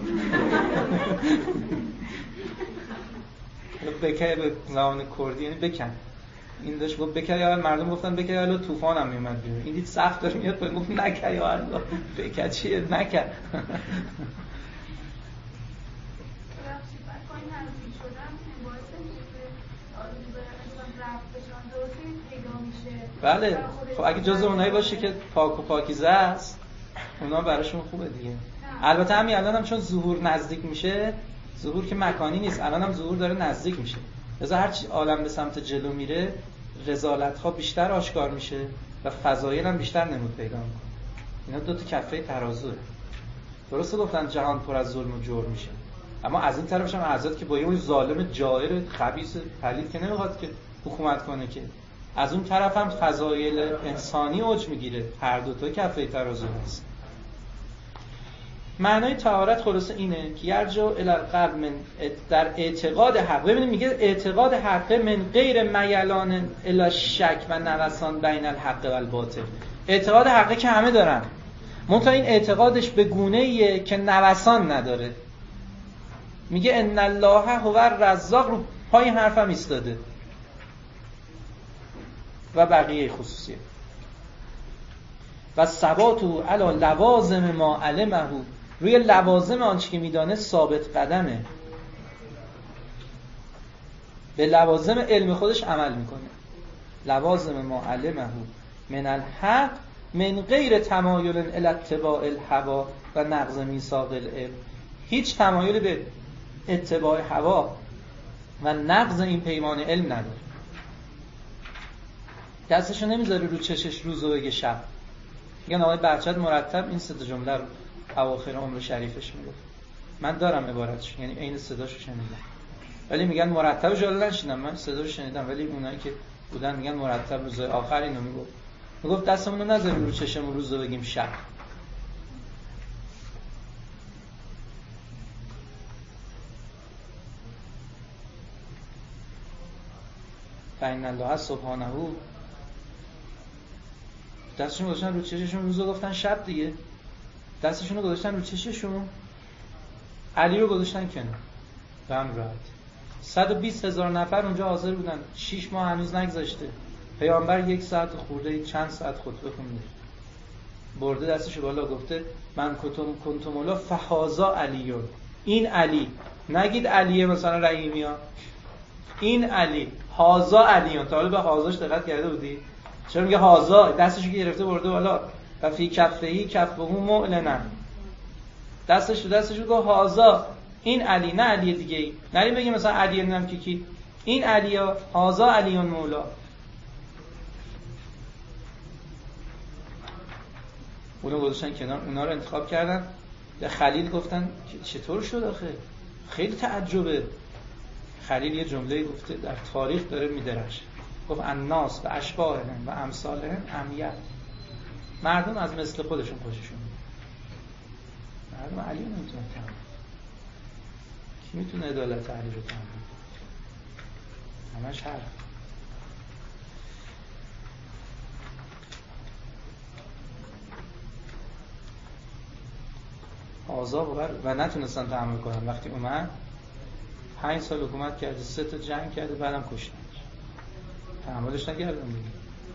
S1: بک به زبان کردی یعنی بکن. این داشت گفت بک یا الله، مردم گفتن بک یا الله، طوفان هم میومد بیرون. این دید سخت داره میاد، گفت نک یا الله. بک چیه؟ نک. بله، خب اگه جزء اونایی باشه که پاک و پاکیزه است، اونا براشون خوبه دیگه. البته همین الان هم چون ظهور نزدیک میشه، ظهور که مکانی نیست، الان هم ظهور داره نزدیک میشه. لذا هر چی عالم به سمت جلو میره، رذالت ها بیشتر آشکار میشه و فضایل هم بیشتر نمود پیدا میکنه. اینا دو تا کفه ترازوه. درسته گفتن جهان پر از ظلم و جور میشه، اما از این طرفش هم حضرت که با یه ظالم جائر خبیث پلید که نمیخواد که حکومت کنه، که از اون طرف هم فضایل انسانی اوج میگیره. هر دو تا کفه ترازو هست. معنای طهارت خلاصه اینه که یرجع الی القلب من در اعتقاد حق. ببینید میگه اعتقاد حق من غیر میلان الی شک و نوسان بین الحق و الباطل. اعتقاد حقه که همه دارن، منتها این اعتقادش به گونه‌ایه که نوسان نداره. میگه ان الله هو الرزاق، رو پای حرفم ایستاده و بقیه خصوصیه. و ثباتو علی لوازم ما علمه، روی لوازم آنچه که میدانه ثابت قدمه، به لوازم علم خودش عمل میکنه. لوازم ما علمه من الحق من غیر تمایل الی اتباع الهوا و نقض میثاق العلم. هیچ تمایلی به اتباع هوا و نقض این پیمان علم نداره. دستشو نمیذاره رو چشش روز و بگه شب. میگن آقای بهجت مرتب این سه جمله رو اواخر عمر شریفش میگفت. من دارم عبارتش، یعنی عین صداشو شنیدم، ولی میگن مرتب جلو نشیدم، من صداشو شنیدم، ولی اونایی که بودن میگن مرتب روز آخر اینو میگفت. میگفت دستمون رو نذاریم رو چشمون روز و بگیم شب. فإن الله سبحانه، دستشون گذاشتن رو چششون روزو گفتن شب دیگه، دستشون رو گذاشتن رو چششون، علی رو گذاشتن کنار به هم راحت. صد و بیست هزار نفر اونجا حاضر بودن، شش ماه هنوز نگذاشته، پیامبر یک ساعت خورده چند ساعت خطبه خونده، برده دستشو بالا گفته من کنتم کنتم الا فهازا علیون. این علی، نگید علیه مثلا رحیمی ها، این علی، هازا علیون. تا حالا به هازاش دقت کرده بودی؟ چرا میگه هازا؟ دستشو گرفته برده بالا و فی کفهی کفهو معلنا، دستش رو دستشو گفت هازا، این علی، نه علی دیگه ای. نریم بگیم مثلا علی نم کی کی، این علیا، هازا علیون مولا. اونو گذاشتن کنار، اونا رو انتخاب کردن. به خلیل گفتن چطور شد آخه؟ خیلی تعجبه. خلیل یه جمله گفته در تاریخ داره میدرش، گفت الناس و اشباههم و امثالهم امیت. مردم از مثل خودشون خوششون میاد. مردم علی نمیتونه تحمل. کی میتونه عدالت علی رو تحمل؟ همش حرف. آزا و و نتونستن تحمل کنن. وقتی اومد پنج سال حکومت کرده، سه تا جنگ کرده، بعدم کشتنش. تحملش نکردن دیگه.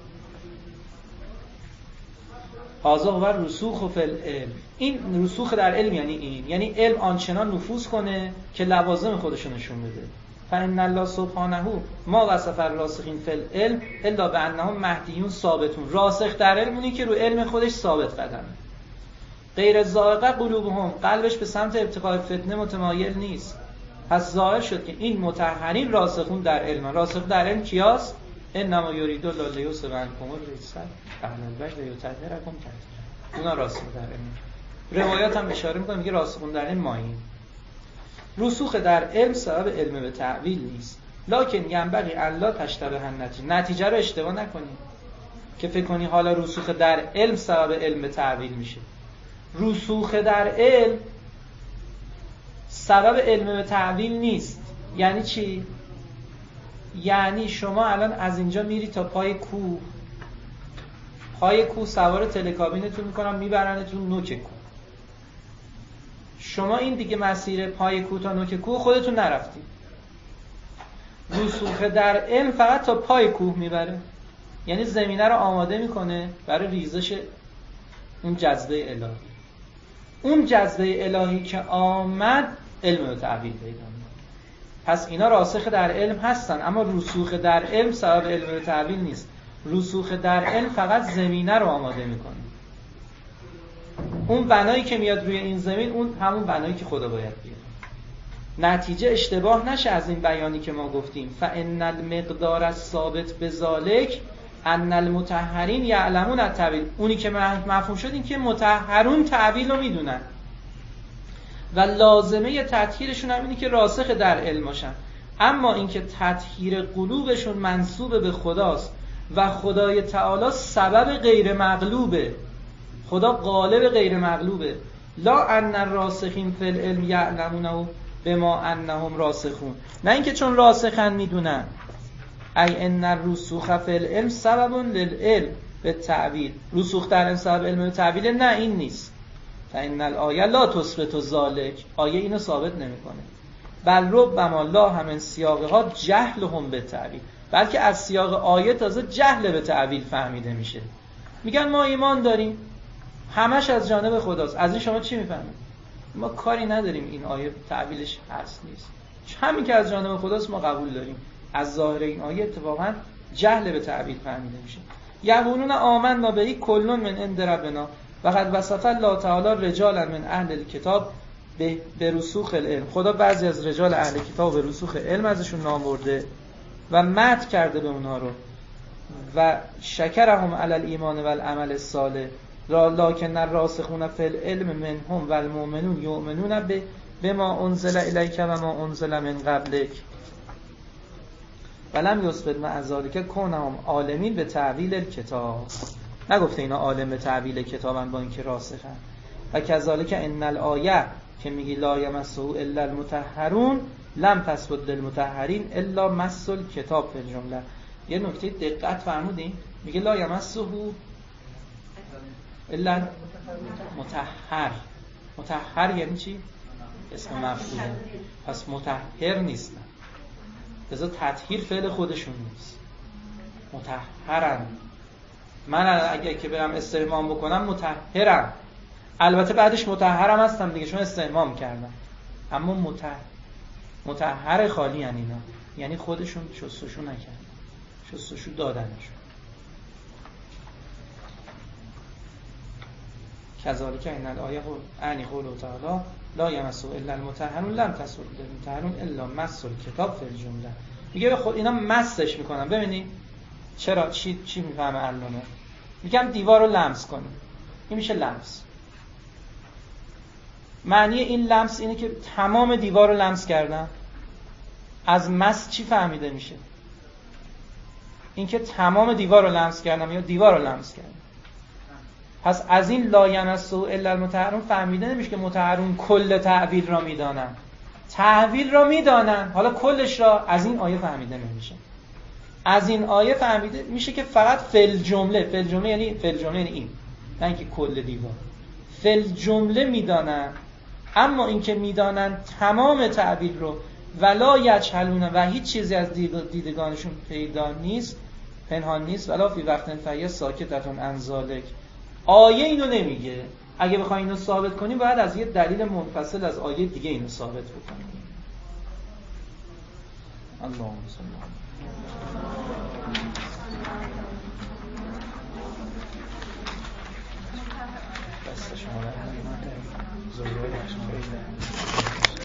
S1: آزا و رسوخ فی العلم. این رسوخ در علم یعنی این، یعنی علم آنچنان نفوذ کنه که لوازم خودش رو نشون بده. فإن الله سبحانه ما وصف الراسخین فی العلم الا بانهم مهدیون ثابتون. راسخ در علم اونی که رو علم خودش ثابت قدمه. غیر زائقه قلوبهم، قلبش به سمت ابتغاء فتنه متمایل نیست. پس ظاهر شد که این مطهرین راسخون در علم. راسخ در علم کیاست؟ انما یرید الله لیصب عنکم الرجس اهل البیت و یطهرکم تطهیرا. اونا راسخ در علم. روایات هم اشاره می‌کنه میگه راسخون در علم ماییم. رسوخ در علم سبب علم به تعویل نیست، لکن ینبغی الا تشتبه النتیجه. نتیجه رو اشتباه نکنید که فکر کنی حالا رسوخ در علم سبب علم به تعویل میشه. رسوخ در علم سبب علم به تعویل نیست. یعنی چی؟ یعنی شما الان از اینجا میری تا پای کوه، پای کوه سوار تلکابینتون میکنن میبرنتون نوک کوه. شما این دیگه مسیر پای کوه تا نوک کوه خودتون نرفتید. رسوخ در علم فقط تا پای کوه میبره، یعنی زمینه رو آماده میکنه برای ریزش اون جذبه الهی. اون جذبه الهی که آمد علم به تعویل پیدا میکنه. پس اینا راسخ در علم هستن، اما رسوخ در علم سبب علم به تعویل نیست. رسوخ در علم فقط زمینه رو آماده میکنه. اون بنایی که میاد روی این زمین اون همون بنایی که خدا باید بیاره. نتیجه اشتباه نشه از این بیانی که ما گفتیم فان المقدار الثابت بذالک ان المطهرین یعلمون التأویل. اونی که مفهوم شد این که مطهرون تعویل رو میدونن و لازمه تطهیرشون هم اینی که راسخ در علم باشن. اما اینکه تطهیر قلوبشون منسوب به خداست و خدای تعالی سبب غیر مغلوبه، خدا غالب غیر مغلوبه. لا ان الراسخین فی العلم یعلمونه بما انهم راسخون. نه اینکه چون راسخن میدونن. ای ان الرسوخ فی العلم سبب للعلم بالتأویل. رسوخ در علم سبب علم بالتأویل؟ نه این نیست. فان الآیه لا تثبت ذلک. آیه اینو ثابت نمیکنه. بل ربما لا همین سیاقها جهلهم بالتأویل. بلکه از سیاق آیه تازه جهل به تأویل فهمیده میشه. میگن ما ایمان داریم همش از جانب خداست. از این شما چی میفهمید؟ ما کاری نداریم این آیه تأویلش هست نیست. همین که از جانب خداست ما قبول داریم. از ظاهر این آیه اتفاقا جهل به تأویل فهمیده میشه. یقولون آمنا به کل من عند ربنا و قد وصف الله تعالی رجالا من اهل الکتاب به رسوخ العلم. خدا بعضی از رجال اهل کتاب به رسوخ علم ازشون نام برده و مدح کرده به اونها رو و شکرهم علی الایمان و العمل الصالح لکن الراسخون فی العلم منهم و المؤمنون یؤمنون به بما انزل الیک و ما انزل من قبلک ولم یثبت مع ذلک کونهم عالمین به تأویل الکتاب. نگفته اینا عالم به تأویل کتابن با اینکه راسخن. و کذالک ان الآیه که میگی لا یمسه الا المطهرون لم تثبت للمطهرین الا مس الکتاب فی الجمله. یه نکته دقت فرمودین؟ میگه لا یمسه الا مطهر. مطهر یعنی چی؟ اسم مفعوله. پس مطهر نیستن. لذا تطهیر فعل خودشون نیست. مطهرن. من اگه که برم استحمام بکنم مطهرم. البته بعدش مطهرم هستم دیگه چون استحمام کردم. اما مطهر مطهر خالی ان اینا. یعنی خودشون شستشو نکردن. شستشو دادنشون. کذالک ان الآیه عنی قول تعالی لا یمسه الا المطهرون لم تثبت للمطهرون الا مس الکتاب فی الجمله. میگه به خود اینا مسش میکنن. ببینید چرا چی چی میفهمه علامه؟ میگم دیوار رو لمس کنیم. این میشه لمس. معنی این لمس اینه که تمام دیوار رو لمس کردن. از مس چی فهمیده میشه؟ این که تمام دیوار رو لمس کردم یا دیوار رو لمس کردم. پس از این لا یمسه الا المطهرون فهمیده نمیشه که مطهرون کل تعویل را میدانن. تعویل را میدانن، حالا کلش را از این آیه فهمیده نمیشه. از این آیه فهمیده میشه که فقط فل جمله، فل جمله یعنی فل جمله یعنی این، نه اینکه کل دیوار. فل جمله میدانن، اما اینکه میدانن تمام تعویل رو ولا یجهلون و هیچ چیزی از دیدگانشون پیدا نیست، پنهان نیست، ولا فی وقت فیه ساکتتون عن ذلک. آیه اینو نمیگه. اگه بخوایم اینو ثابت کنیم باید از یه دلیل منفصل از آیه دیگه اینو ثابت بکنیم. اللهم صل علی